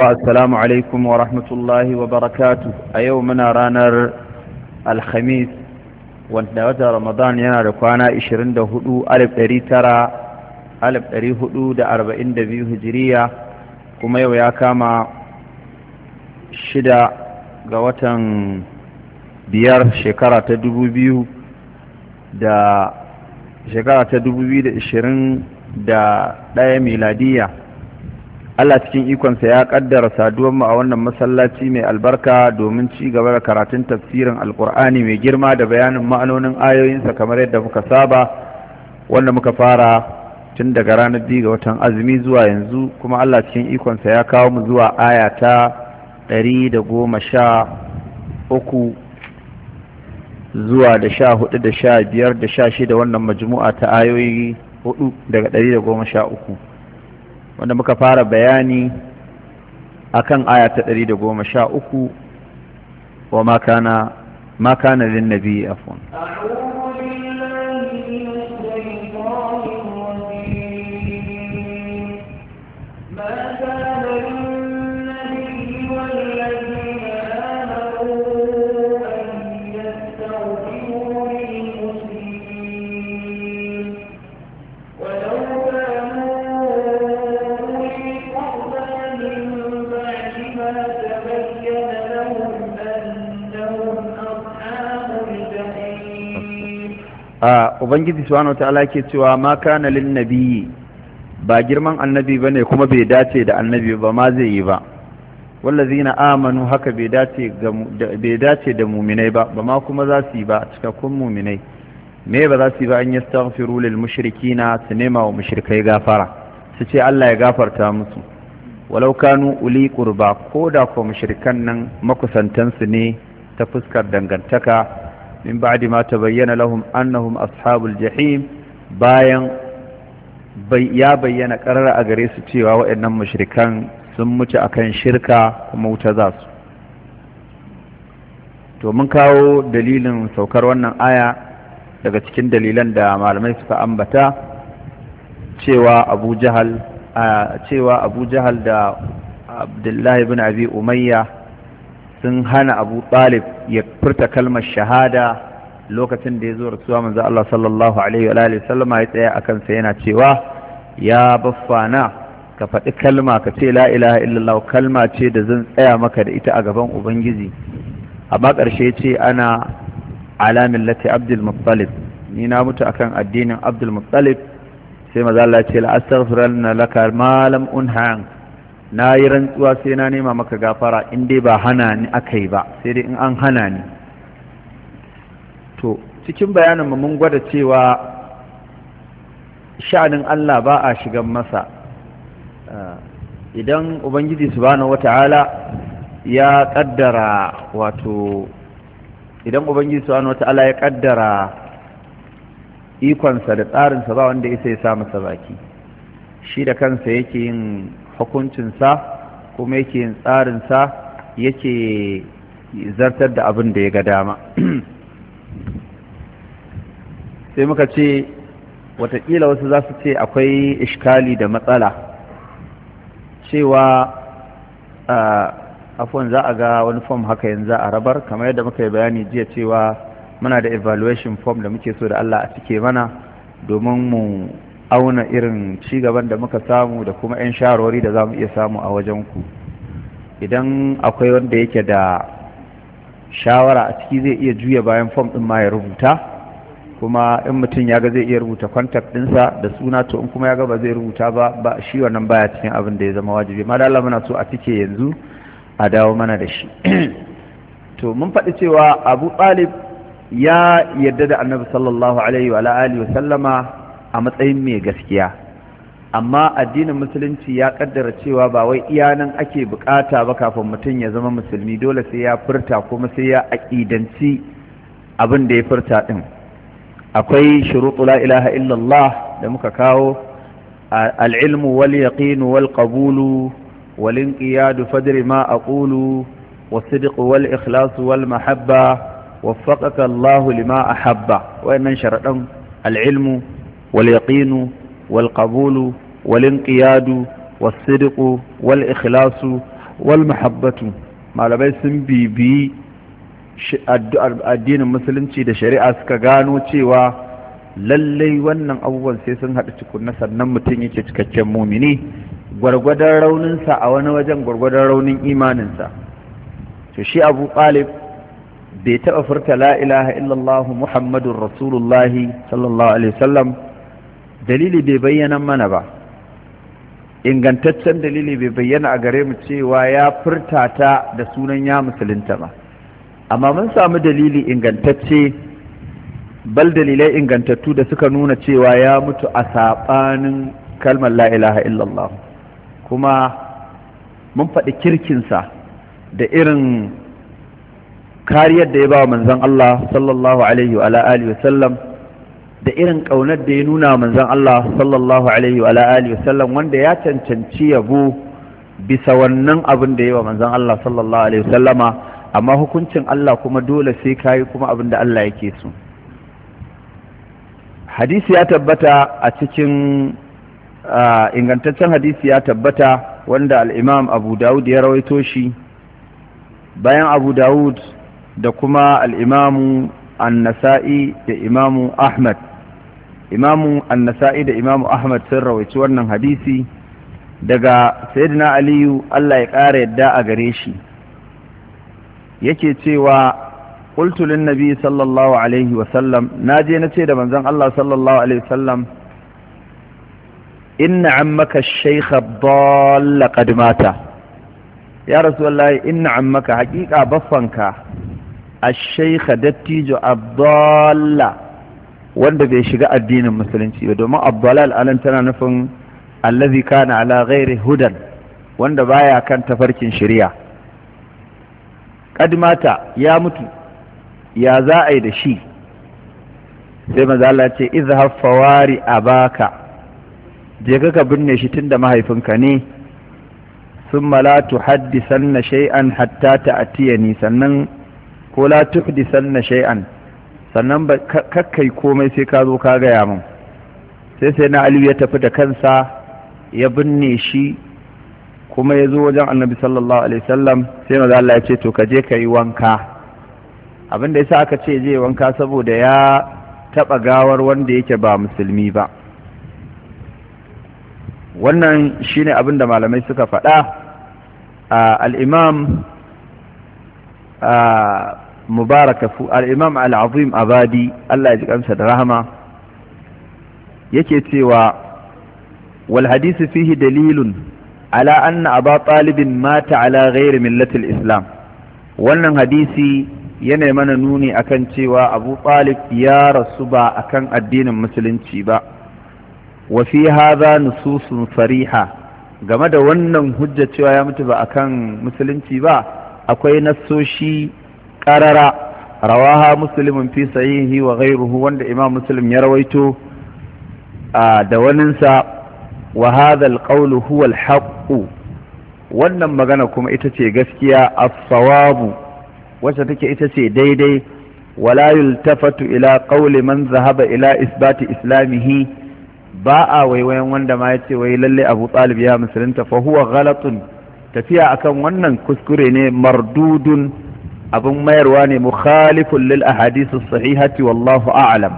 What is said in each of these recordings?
Assalamu alaikum wa rahmatullahi wa barakatu. A yau muna ranar Alhamis wanda wata Ramadan yana da kwana 24,442 hijiriya, kuma yau ya kama 6 ga watan 5 shekara ta 2021 miladiya. Allah cikin ikonsa ya kaddara saduwar mu a wannan masallaci mai albarka domin ci gaba da karatun tafsirin alkur'ani mai girma da bayanin ma'anonin ayoyinsa kamar yadda muka saba, wanda muka fara tun daga ranar 2 ga watan azumi zuwa yanzu, kuma Allah cikin ikonsa ya kawo mu zuwa aya ta 113 zuwa da 14 da 15 da 16, wannan majmu'a ta ayoyi 4 daga 113, wanda muka fara bayani akan aya ta 113 wa ma kana lin nabi afwan. Ubangiji subhanahu wataala yake cewa ma kana lin nabiyyi, ba girman annabi bane kuma bai dace da annabi ba, ma zai yi ba. Wallazina amanu, haka bai dace da muminai ba ma kuma za su yi ba, cikakkun muminai. Me ba za su yi ba? an yastaghfiru lil mushrikina, su nema wa mushrikai gafara, su ce Allah ya gafarta musu. Walau kanu uli qurba, ko da ko mushrikan nan makusantansu ne ta fuskar dangantaka, min ba'di ma tabayyana lahum annahum ashabul jahim, bayan ya bayyana karara a gare su cewa waɗannan mushrikan sun mutu akan shirka kuma wuta za su. To mun kawo dalilin saukar wannan aya daga cikin dalilan da malamai suka ambata, cewa Abu Jahal da Abdullahi ibn Abi Umayya sun hana Abu Talib ya furta kalmar shahada lokacin da ya zo rasuwa. Manzo Allah sallallahu alaihi wa alihi sallama ya tsaya akan sa yana cewa, ya baffana, ka faɗi kalma, ka ce la ilaha illallah, kalma ce da zan tsaya maka da ita a gaban Ubangiji. Amma ƙarshe ce ana ala millati Abdul Muttalib, ni na mutu akan addinin Abdul Muttalib. Sai manzo Allah ya ce la astaghfiranna laka ma lam unha, na yi rantsuwa sai na nema maka gafara in dai ba hana ni aka yi ba, sai dai in an hana ni. To cikin bayanin mu mun gwada cewa sha'anin Allah ba a shigan masa. Idan Ubangiji subhanahu wata'ala ya kaddara, idan Ubangiji subhanahu wata'ala ya kaddara ikonsa da tsarinsa, ba wanda isa ya sa masa baki. Shi da kansa yake yin hukuncinsa, kuma yake yin tsarinsa, yake zartar da abin da ya ga dama. Sai muka ce watakila wasu za su ce akwai ishkali da matsala, cewa afon za a ga wani form haka yanzu a rabar, kamar yadda muka yi bayani jiya cewa muna da evaluation form da muke so da Allah a cike mana domin mu auna irin cigaban da muka samu da kuma 'yan shawarwari da za mu iya samu a wajenku. Idan akwai wanda yake da shawara a ciki zai iya juya bayan fom ɗin ma ya rubuta, kuma in mutum ya ga zai iya rubuta contact ɗinsa da suna, to in kuma ya ga ba zai rubuta ba shi wannan baya cikin abin da ya zama wajibi. Ma da Allah muna so a cike yanzu a dawo mana da shi. To mun faɗi cewa Abu Talib ya yarda da Annabi sallallahu alaihi wa alihi wa sallama a matsayin mai gaskiya, amma addinin musulunci ya kaddara cewa ba wai iya nan ake bukata ba kafin mutum ya zama musulmi, dole sai ya furta kuma sai ya aqidanci abin da ya furta din. Akwai shuruɗu la ilaha illallah da muka kawo: al-ilmu wal yaqinu wal qabulu wal inqiyadu fadri ma aqulu was-sidqu wal ikhlasu wal mahabba waffaqaka Allahu lima ahabba. Wayannan sharadan al-ilmu واليقين والقبول والانقياد والصدق والإخلاص wal mahabbatu malamai sun bibi addinin musulunci da shari'a suka gano cewa lallai wannan abubuwan sai sun haɗu cikunna sannan mutum yake cikakken mumini, gwargwadon rauninsa a wani wajen gwargwadon raunin imaninsa. to shi Abu Talib bai taɓa furta la ilaha illallah muhammadun rasulullahi sallallahu alaihi wasallam, dalili bai bayyana mana ba, ingantaccen dalili bai bayyana a gare mu cewa ya furta ta da sunan ya musulunta ba, amma mun samu dalili ingantacce, bal dalilai ingantattu da suka nuna cewa ya mutu a saɓanin kalmar la ilaha illallah, kuma mun faɗi kirkinsa da irin kariyar da ya ba wa manzon Allah sallallahu alaihi wa alihi wa sallam, da irin ƙaunar da ya nuna manzon Allah sallallahu alaihi wa alihi wa sallam, wanda ya cancanci yabo bisa wannan abin da ya wa manzon Allah sallallahu alaihi wa sallama, amma hukuncin Allah kuma dole sai kayi kuma abin da Allah yake so. Hadisi ya tabbata a cikin ingantaccen hadisi ya tabbata wanda al-Imam Abu Dawud ya rawaito shi, bayan Abu Dawud da kuma al-Imam An-Nasa'i da Imam Ahmad. Imam An-Nasa'i da Imam Ahmad sun rawaito wannan hadisi daga Sayyidina Aliyu Allah ya ƙara yadda a gare shi, yake cewa qultu lin nabi sallallahu alaihi wa sallam, naje nace da manzon Allah sallallahu alaihi wa sallam, inna ammaka ash-shaykh ad-dall qad mata, ya rasulullahi inna ammaka haqiqa baffanka ash-shaykh dattijo ad-dall wanda bai shiga addinin musulunci ba, domin ad-dalal anan tana nufin allazi kana ala ghairi hudan, wanda baya kan tafarkin shari'a. Qad mata, ya mutu, ya za a yi da shi? Sai maza Allah ce izhab fawari abaka, je ka binne shi tunda mahaifinka ne, thumma la tuhaddisanna shay'an hatta ta'tiyani, sannan ko la tuhdisanna shay'an, sannan ba kakkai komai sai ka zo ka gaya min. sai na Aliyu ya tafi da kansa ya binne shi, kuma ya zo wajen Annabi sallallahu alaihi wasallam, sai maza Allah ya ce to ka je ka yi wanka. Abinda yasa aka ce je wanka saboda ya taba gawar wanda yake ba musulmi ba. Wannan shine abinda malamai suka faɗa. al-Imam al-Imam al-Azim Abadi, Allah ya ji kansa da rahama, yake cewa wal hadisi fihi dalilun ala anna Aba Talib mata ala ghairi millati al-Islam. Wannan hadisi yana mana nuni akan cewa Abu Talib ya rasu ba akan addinin musulunci ba. Wa fi hadha nususun sariha, game da wannan hujja cewa ya mutu ba akan musulunci ba, akwai nassoshi qarara rawaha Muslimun fi sahihi wa ghayruhu, wanda Imam Muslim ya rawaito da waninsa. Wa hadha al-qawlu huwa al-haqq, wannan magana kuma ita ce gaskiya, as-sawabu, wacce take ita ce daidai. Wala yultafatu ila qawli man zahaba ila isbati islamihi, ba a waiwayan wanda ma yace wai lalle Abu Talib ya musulunta, fa huwa ghalatun, tafiya akan wannan kuskure ne, mardudun, abun mayarwa ne, mukhalifun lil ahadith as-sahihati wallahu a'lam,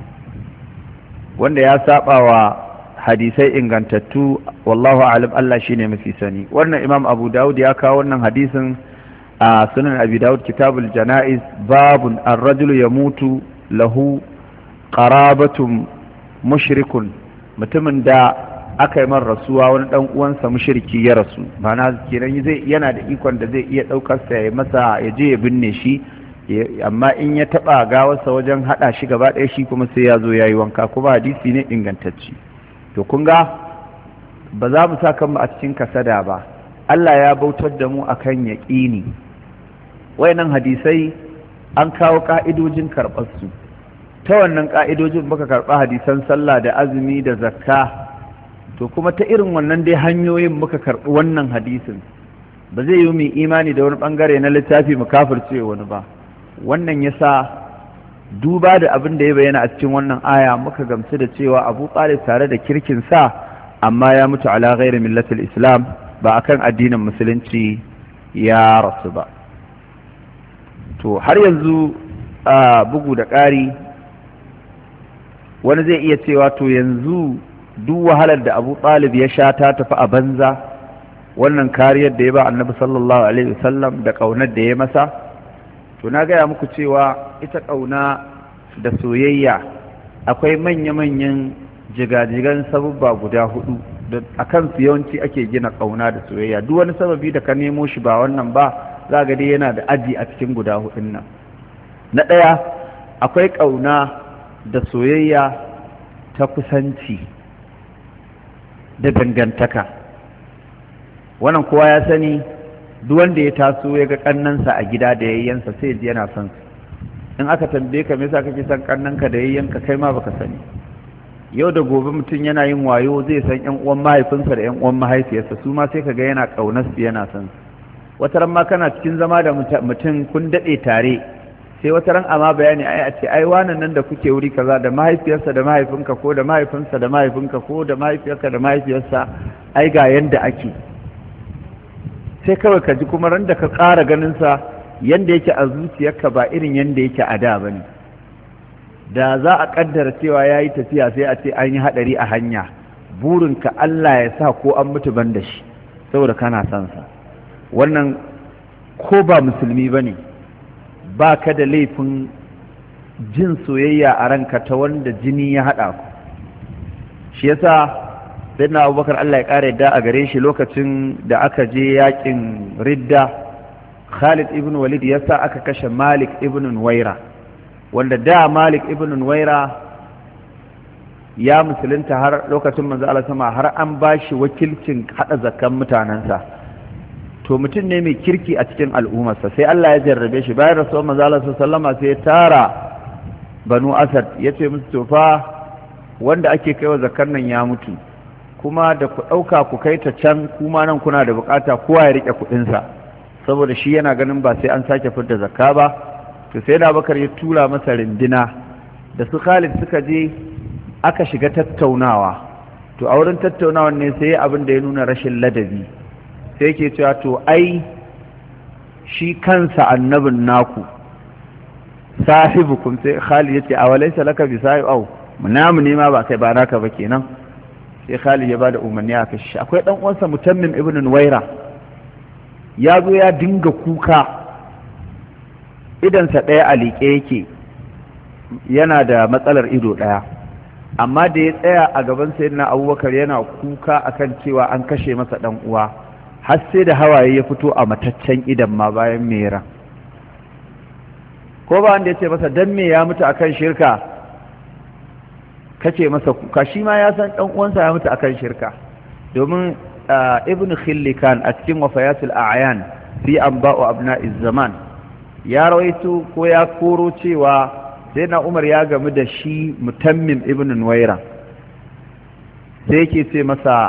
wanda ya saba wa hadisai ingantattu, wallahu a'lam, Allah shine mafi sani. Wannan Imam Abu Dawud ya kawo wannan hadisin a sunan Abi Dawud kitabul janaiz, babun ar-rajulu yamutu lahu qarabatun mushrikun, mutumin da aka yi man rasuwa wani dan uwansa mushriki ya rasu, ma'ana kenan yana da ikon da zai iya daukar sa ya masa, ya je ya binne shi, amma in ya taba gawarsa wajen hada shi gaba ɗaya shi kuma sai ya zo yayi wanka, kuma hadisi ne ingantacce. To kun ga ba za mu sa kanmu a cikin kasada ba, Allah ya bautar da mu akan yaƙini. Wayannan hadisai an kawo ka'idojin karɓar su, ta wannan ka'idojin baka karɓa hadisan sallah da azumi da zakka, to kuma ta irin wannan dai hanyoyin muka karɓi wannan hadisin. Ba zai yi mu imani da wani bangare na littafi mu kafirce wani ba. Wannan yasa duba da abin da ya bayyana a cikin wannan aya muka gamsu da cewa Abu Talib tare da kirkin sa, amma ya mutu ala ghairi millatil Islam, ba akan addinin musulunci ya rasu ba. To har yanzu a bugu da ƙari wani zai iya cewa to yanzu duk wahalar da Abu Talib ya sha ta tafi a banza, wannan kariyar da ya ba annabi sallallahu alaihi wasallam da ƙaunar da ya masa. To na gaya muku cewa ita ƙauna da soyayya akwai manya-manyan jigajigan sabubba guda hudu da a kansu yawanci ake gina ƙauna da soyayya. Duk wani sababi da ka nemo shi ba wannan ba za ga dai yana da aji a cikin guda hudun nan. Na ɗaya, akwai ƙauna da soyayya ta kusanci da dangantaka. Wannan kowa ya sani, duk wanda ya taso ya ga kannansa a gida da yayyansa sai ji yana son su. In aka tambaye ka me yasa kake son kannanka da yayyanka, kai ma baka sani. Yau da gobe mutum yana yin wayo zai san ƴan uwan mahaifinsa da ƴan uwan mahaifiyarsa, su ma sai kaga yana ƙaunar su, yana son su. Wata ran ma kana cikin zama da mutum kun daɗe tare, sai wata ran amma bayani ai a ce ai wannan nan da kuke wuri kaza da mahaifiyarsa da mahaifinka, ko da mahaifinsa da mahaifinka, ko da mahaifiyarka da mahaifiyarsa, ai ga yanda ake. Sai kawai ka ji kuma ran da ka ƙara ganinsa yanda yake a zuciyarka ba irin yanda yake a da ba ne. Da za a ƙaddara cewa ya yi tafiya sai a ce an yi haɗari a hanya, burinka Allah ya sa ko an mutu ban da shi saboda kana son sa. Wannan ko ba musulmi ba ne, ba ka da laifin jin soyayya a ranka ta wanda jini ya haɗa ku. Shi yasa sai na Abubakar Allah ya ƙara yadda a gare shi, lokacin da aka je yakin ridda, Khalid ibn Walid ya sa aka kashe Malik ibn Nuwaira, wanda da Malik ibn Nuwaira ya musulunta har lokacin manzo Allah sama, har an ba shi wakilcin haɗa zakkan mutanensa. To mutum ne mai kirki a cikin al'ummarsa, sai Allah ya jarrabe shi. Bayan rasuwar manzo Allah sallama sai ya tara Banu Asad, ya ce musu to fa wanda ake kaiwa zakkan nan ya mutu, kuma da ku ɗauka ku kai ta can, kuma nan kuna da bukata kowa ya riƙe kuɗinsa, saboda shi yana ganin ba sai an sake fidda zakka ba. To sai da Bakar ya tura masa rindina, da su Khalid suka je aka shiga tattaunawa. To a wurin tattaunawan ne sai abin da ya nuna rashin ladabi, sai ke cewa to ai shi kansa annabin naku sahibukum, sai Khalid ya ce a walaysa laka bi sahib, au namu ne ma ba kai ba naka ba kenan. Sai Khalid ya bada umarni a kashe shi. Akwai dan uwansa Mutammim ibn Nuwaira, ya zo ya dinga kuka, idansa ɗaya a liƙe yake, yana da matsalar ido ɗaya, amma da ya tsaya a gaban sayyidina Abubakar yana kuka akan cewa an kashe masa dan uwa, har sai da hawaye ya fito a mataccen idan ma bayan mera. Ko ba wanda ya ce masa dan me ya mutu akan shirka, kace masa kuka, shi ma ya san dan uwansa ya mutu akan shirka. Domin ibn Khillikan a cikin wafayatul a'yan fi anba'u abna'iz zaman ya rawaito ko ya koro cewa sai na Umar ya gamu da shi Mutammim ibn Nuwaira, sai yake ce masa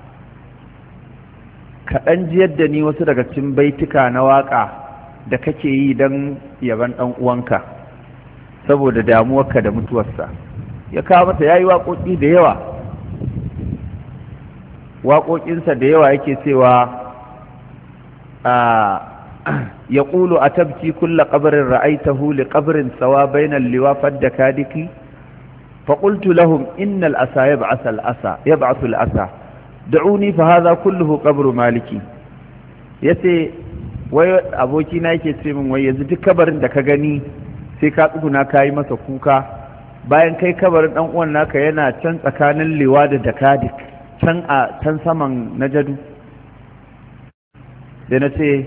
kaɗan jiyar da ni wasu daga cikin baituka na waƙa da kake yi don yaban ɗan uwanka saboda damuwarka da mutuwarsa. Ya kawo masa, ya yi waƙoƙi da yawa, waƙoƙinsa da yawa yake cewa ya ƙulu a tabki kulla ƙabarin ra'aitahu li ƙabarin tsawa bainan liwafar da kadiki faƙultu lahum innal asa ya ba'asu al'asa da'uni fa haza kulluhu ƙabru maliki. Ya ce wai abokina yake ce min wai yanzu duk kabarin da ka gani sai ka tsuguna ka yi masa kuka, bayan kai kabarin ɗan uwan naka yana can tsakanin liwa da dakadik, can saman najadu. Da na ce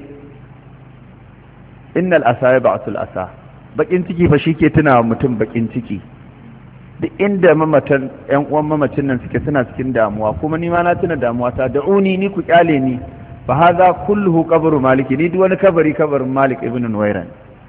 innal asa ya ba'asul asa, bakin ciki fa shi ke tuna mutum bakin ciki. Duk inda mamatan ƴan uwan mamacin nan suke suna cikin damuwa, kuma ni ma na tuna damuwa ta. Da'uni, ni ku kyale ni, fa hadha kulluhu qabru maliki, ni duk wani kabarin Malik ibn Nuwairan.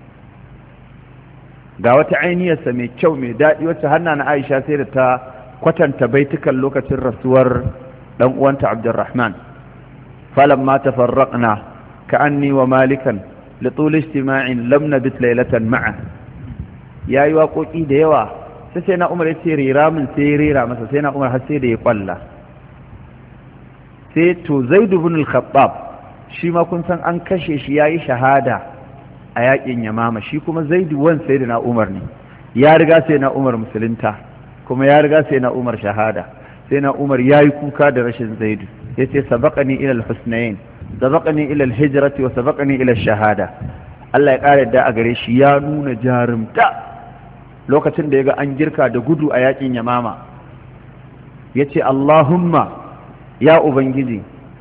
Ga wata ainiyarsa mai kyau mai daɗi wacce hanna na Aisha sai da ta kwatanta baitukan lokacin rasuwar dan uwanta Abdurrahman. falamma tafarraqna ka'anni wa malikan litul ijtima'in lam nabit laylatan ma'a. Yayi waƙoƙi da yawa, sai na Umar ya ce rera min, sai ya rera masa, sai na Umar har sai da ya kwalla. Sai to Zaid ibn al-Khattab shi ma kun san an kashe shi yayi shahada a yakin Yamama, shi kuma Zaidu wan sayyidina Umar ne, ya riga sayyidina Umar musulunta kuma ya riga sayyidina Umar shahada. sayyidina Umar yayi kuka da rashin Zaidu, yace sabaqani ila al-husnayn, sabaqani ila al-hijrati wa sabaqani ila ash-shahada. Allah ya kare da a gare shi, ya nuna jarumta lokacin da yaga an girka da gudu a yakin Yamama, yace Allahumma ya ubangiji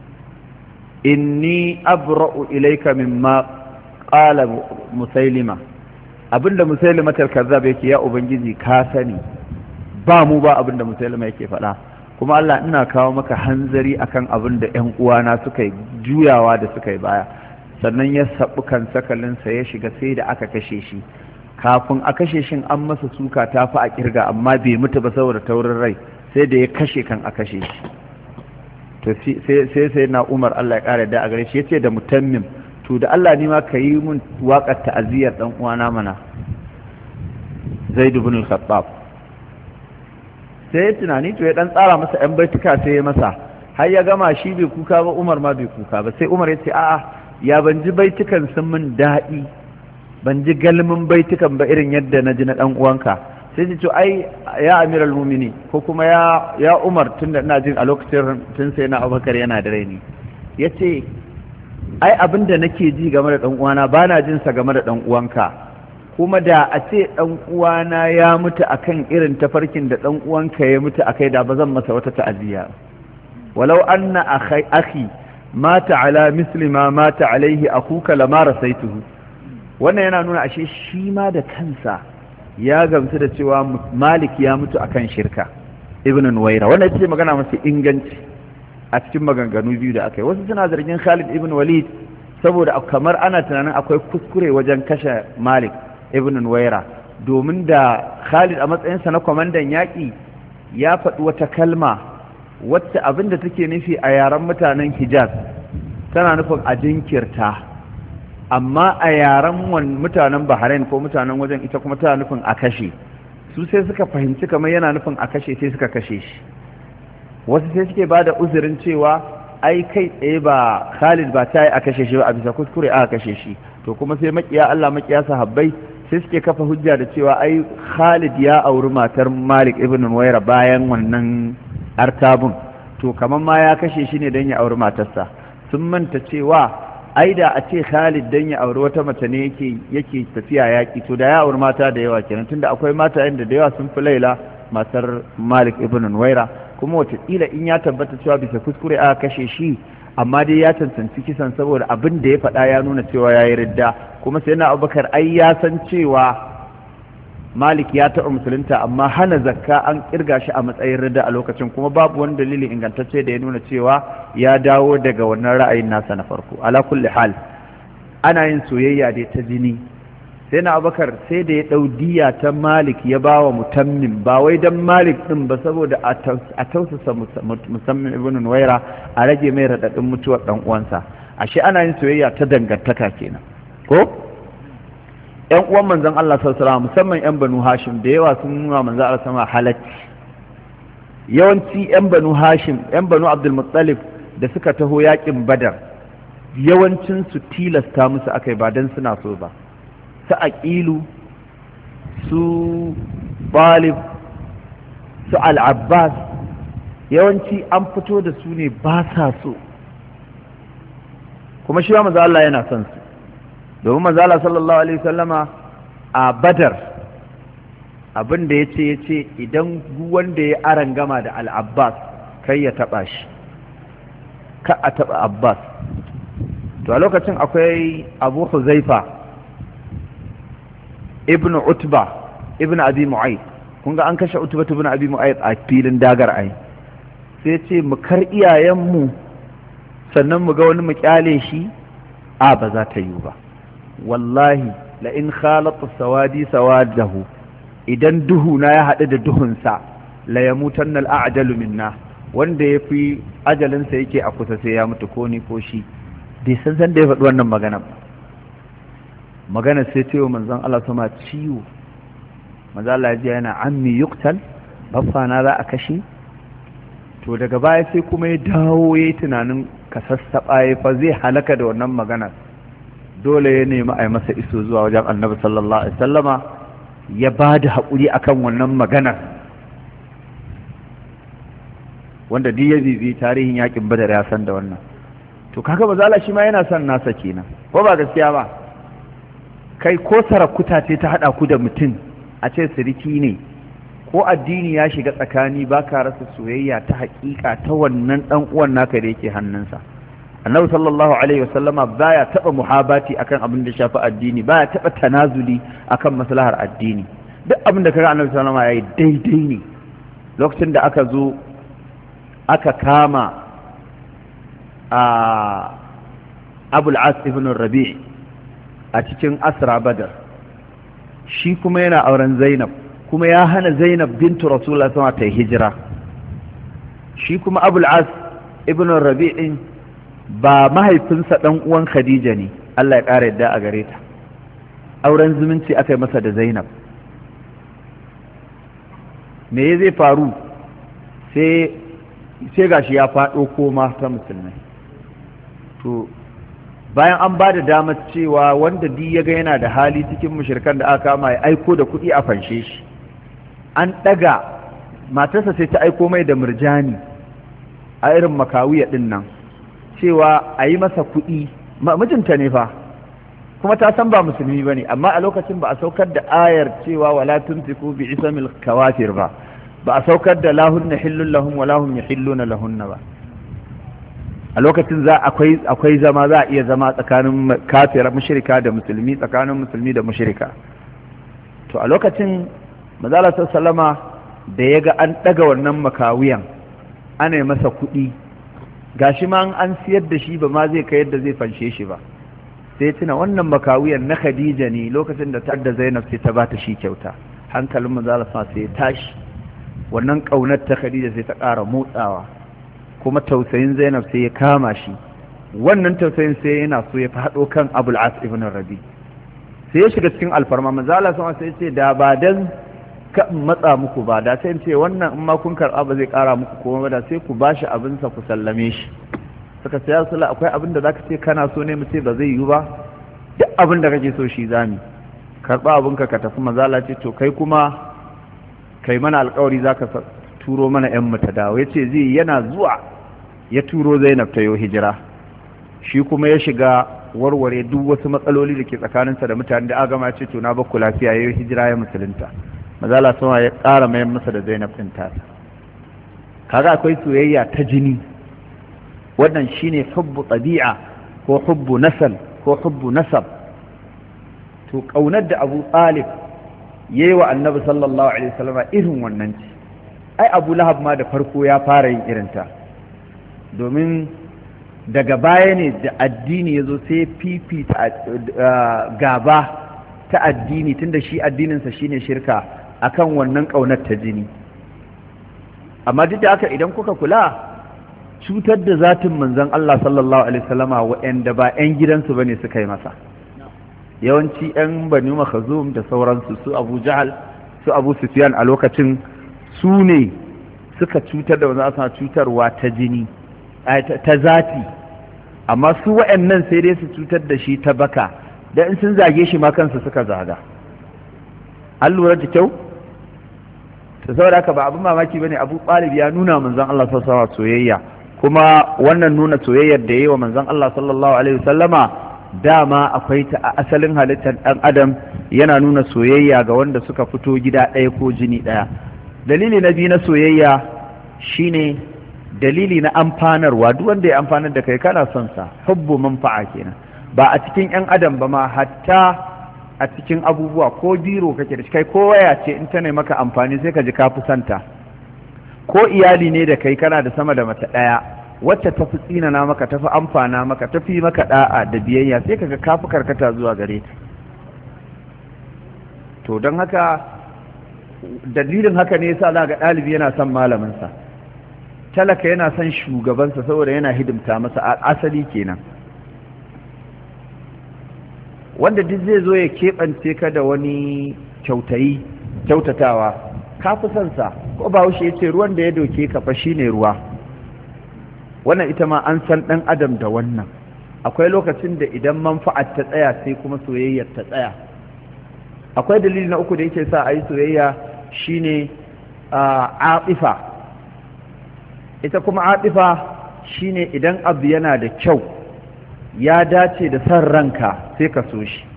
inni abra'u ilayka mimma qala musailima, abinda musailima al-kazzab yake, ya ubangiji ka sani ba mu ba abinda musailima yake faɗa, kuma Allah ina kawo maka hanzari akan abinda ƴan uwana suka yi juyawa da suka yi baya. Sannan ya sabu kan sakalinsa ya shiga sai da aka kashe shi. Kafin a kashe shin an masa suka ta fi a kirga, amma bai mutu ba saboda taurin rai, sai da ya kashe kan a kashe shi. To sai na Umar Allah ya kare da a gare shi yace da Mutammim, to da Allah ni ma ka yi mun waƙar ta'aziyar dan uwana mana Zaid ibn al-Khattab. Sai ya tunani to ya dan tsara masa ɗan baituka sai ya masa, har ya gama shi bai kuka ba, Umar ma bai kuka ba. Sai Umar ya ce a'a, ya ban ji baitukan sun min daɗi, ban ji galmin baitukan ba irin yadda na ji na ɗan uwanka. Sai ji to ai ya amiral mumini, ko kuma ya Umar, tunda ina jin a lokacin tun sai na Abubakar yana da raini, yace ai abin da nake ji game da ɗan uwana bana jin sa game da ɗan uwanka, kuma da a ce ɗan uwana ya mutu akan irin tafarkin da ɗan uwanka ya mutu akai, da ba zan masa wata ta'aziyya. walau anna akhi mata ala misli ma mata alaihi akuka lama rasaituhu. Wannan yana nuna ashe shi ma da kansa ya gamsu da cewa Malik ya mutu akan shirka. Ibn Nuwaira, wannan ita ce magana masu inganci a cikin maganganu biyu da aka yi. Wasu suna zargin Khalid ibn Walid saboda kamar ana tunanin akwai kuskure wajen kashe Malik ibn Nuwaira, domin da Khalid a matsayinsa na kwamandan yaƙi ya faɗi wata kalma wacce abinda take nufi a yaren mutanen Hijaz tana nufin a jinkirta, amma a yaren mutanen Bahrain ko mutanen wajen ita kuma tana nufin a kashe. Su sai suka fahimci kamar yana nufin a kashe, sai suka kashe shi. Wasu sai suke ba da uzurin cewa ai kai tsaye ba Khalid ba ta yi a kashe shi ba, a bisa kuskure aka kashe shi. To kuma sai makiya Allah makiya sahabbai sai suke kafa hujja da cewa ai Khalid ya auri matar Malik ibn Nuwaira bayan wannan artabun, to kamar ma ya kashe shi ne don ya auri matarsa. Sun manta cewa ai da a ce Khalid don ya auri wata mace ne yake tafiya yaƙi, to da ya auri mata da yawa kenan, tunda akwai mata inda da yawa sun fi Laila matar Malik ibn Nuwaira. Kuma wataƙila in ya tabbata cewa bisa kuskure aka kashe shi, amma dai ya cancanci kisan saboda abin da ya faɗa ya nuna cewa ya yi ridda. Kuma sai na Abubakar ai ya san cewa Malik ya taɓa musulunta, amma hana zakka an kirga shi a matsayin ridda a lokacin, kuma babu wani dalili ingantacce da ya nuna cewa ya dawo daga wannan ra'ayin nasa na farko. Ala kulli hal ana yin soyayya dai ta jini. Sai na Abubakar sai da ya ɗau diya ta Malik ya ba wa Mutammim, ba wai dan Malik ɗin ba, saboda a tausasa Mutammim ibn Nuwaira a rage mai raɗaɗin mutuwar ɗan uwansa. Ashe ana yin soyayya ta dangantaka kenan, ko? ‘Yan uwan manzan Allah sassara, musamman ‘yan Banu Hashim da yawa sun nuna manzan Allah sama halacci. Yawanci ‘yan Banu Hashim, ‘yan Banu Abdulmuttalib da suka taho yaƙin Badar, yawancinsu tilasta musu aka yi ba don suna so ba. Su Aqilu, su Talib, su Al-Abbas, yawanci an fito da su ne ba sa so. Kuma shi wa manzan Allah yana son su. Domin manzala sallallahu alaihi wasallama a Badar abin da yace idan wanda ya arangama da Al-Abbas kai ya taba shi, ka a taba Abbas. To a lokacin akwai Abu Huzaifa ibn Utba ibn Abi Mu'ayth, kun ga an kashe Utba ibn Abi Mu'ayth a filin dagar ai. Sai ce mu kar iyayenmu sannan mu ga wani mu kyale shi, a ba za ta yi ba. Wallahi la in khalata sawadi sawadahu, idan duhu na ya haɗu da duhunsa la yamutanna al-a'jalu minna, wanda yafi ajalinsa yake a kusa sai ya mutu, ko ni ko shi. Bai san da ya faɗi wannan magana sai ce wa manzon Allah sama ciwo. Manzon Allah ya ji yana ammi yuqtal, baffa na za a kashe. To daga baya sai kuma ya dawo yayi tunanin ka sassaɓa fa zai halaka da wannan maganar, dole ya nemi a yi masa iso zuwa wajen annabi sallallahu alaihi wasallama ya ba da haƙuri akan wannan maganar, wanda duk ya bibi tarihin yakin badar ya san da wannan. To kaga bazala shi ma yana son nasa kenan, ko ba gaskiya ba? Kai ko sarakuta ce ta haɗa ku da mutum a ce siriki ne, ko addini ya shiga tsakani ba ka rasa soyayya ta haƙiƙa ta wannan ɗan uwan naka da yake hannunsa. Annabi sallallahu alaihi wasallama baya taɓa muhabati akan abin da shafi addini, baya taɓa tanazuli akan maslahar addini. Duk abin da kaga Annabi sallallahu alaihi wasallama yayi daidai ne. Lokacin da aka zo aka kama Abul As ibn Rabi' a cikin Asra Badar, shi kuma yana auren Zainab, kuma ya hana Zainab bintu Rasulullah sama ta yi hijira. Shi kuma Abul As ibn Rabi'in ba mahaifinsa dan uwan Khadija ne, Allah ya ƙara yadda a gare ta. Auren zumunci aka yi masa da Zainab. Me zai faru? Sai gashi ya faɗo koma ta musulmai. To bayan an ba da damar cewa wanda di ya ga yana da hali cikin mushrikan da aka kama ya aiko da kuɗi a fanshe shi, an ɗaga matarsa sai ta aiko mai da murjani a irin makawiya ɗin nan cewa a yi masa kuɗi. Mijinta ne fa, kuma ta san ba musulmi ba ne, amma a lokacin ba a saukar da ayar cewa wala tunfiqu bi isamil kawafir ba a saukar da lahunna hillun lahum wa lahum yahilluna lahunna ba. A lokacin akwai zama, za a iya zama tsakanin kafira mushrika da musulmi, tsakanin musulmi da mushrika. To a lokacin manzala sallama da ya ga an ɗaga wannan makawiyan ana yi masa kuɗi, gashi ma an siyar da shi ba ma zai kai yadda zai fanshe shi ba, sai tuna wannan makawiyan na Khadija ne, lokacin da ta da Zainab sai ta bata shi kyauta. Hankalin manzala sai ya tashi, wannan ƙaunar ta Khadija sai ta ƙara motsawa, kuma tausayin Zainab sai ya kama shi. Wannan tausayin sai yana so ya faɗo kan Abul As ibn Rabi, sai ya shiga cikin alfarma. Manzala sai ya ce da ba dan ka matsa muku ba, da sai ce wannan in ma kun karɓa ba zai ƙara muku komai ba, da sai ku bashi abinsa ku sallame shi. Suka ce ya Rasulullah, akwai abin da zaka ce kana so ne mu ce ba zai yiwu ba? Duk abin da kake so shi zami, karɓa abinka ka tafi. Manzala ce to kai kuma kai mana alƙawari zaka turo mana ƴan mu ta dawo. Yace zai, yana zuwa ya turo Zainab ta yo hijira, shi kuma ya shiga warware duk wasu matsaloli da ke tsakaninsa da mutane da agama. Ya ce to na bakku lafiya, ya yi hijira ya musulunta. Mazala sama ya ƙara mayan masa da Zainab ɗin tasa. Kaga akwai soyayya ta jini, wannan shine hubbu ɗabi'a ko hubbu nasal ko hubbu nasab. To ƙaunar da Abu Talib ya yi wa Annabi sallallahu alaihi wasallam irin wannan ce. Ai Abu Lahab ma da farko ya fara yin irinta, domin daga baya ne da addini ya zo sai fifita gaba ta addini, tunda shi addininsa shine shirka, akan wannan ƙaunar ta jini. Amma duk da haka idan kuka kula, cutar da zatin manzon Allah sallallahu alaihi wasallama waɗanda ba 'yan gidansu bane suka yi masa. Yawanci 'yan Banu Makhzum da sauransu, su Abu Jahal, su Abu Sufyan a lokacin, su ne suka cutar da manzon Allah cutarwa ta jini, ta zati. Amma su waɗannan sai dai su cutar da shi ta baka, da in sun zage shi ma kansu suka zaga. An lura da kyau? Ta saboda haka ba abin mamaki bane Abu Talib ya nuna manzon Allah sallallahu alaihi soyayya, kuma wannan nuna soyayyar da yayi wa manzon Allah sallallahu alaihi wasallama dama akwai ta a asalin halittar dan adam, yana nuna soyayya ga wanda suka fito gida ɗaya ko jini ɗaya. Dalili na biyu na soyayya shine dalili na amfanarwa. Duk wanda ya amfanar da kai kana son sa, hubbu manfa'a kenan. Ba a cikin 'yan adam ba ma, hatta a cikin abubuwa, ko biro kake da shi, kai ko waya ce in ta ne maka amfani sai ka ji ka fi santa. Ko iyali ne da kai kana da sama da mace ɗaya, wacce ta fi tsinana maka, ta fi amfana maka, ta fi maka da'a da biyayya, sai kaga ka fi karkata zuwa gare ta. To don haka, dalilin haka ne yasa za ga ɗalibi yana son malaminsa, talaka yana son shugabansa saboda yana hidimta masa, a asali kenan. Wanda duk zai zo ya keɓance ka da wani kyautatawa, ka fi son sa. Ko Bahaushe ya ce ruwan da ya doke ka fa shine ruwa. wannan ita ma an san ɗan adam da wannan. Akwai lokacin da idan manfa'ar ta tsaya sai kuma soyayyar ta tsaya. Akwai dalili na uku da yake sa a yi soyayya shine atifa. Ita kuma atifa shine idan abu yana da kyau ya dace da san ranka sai ka so shi,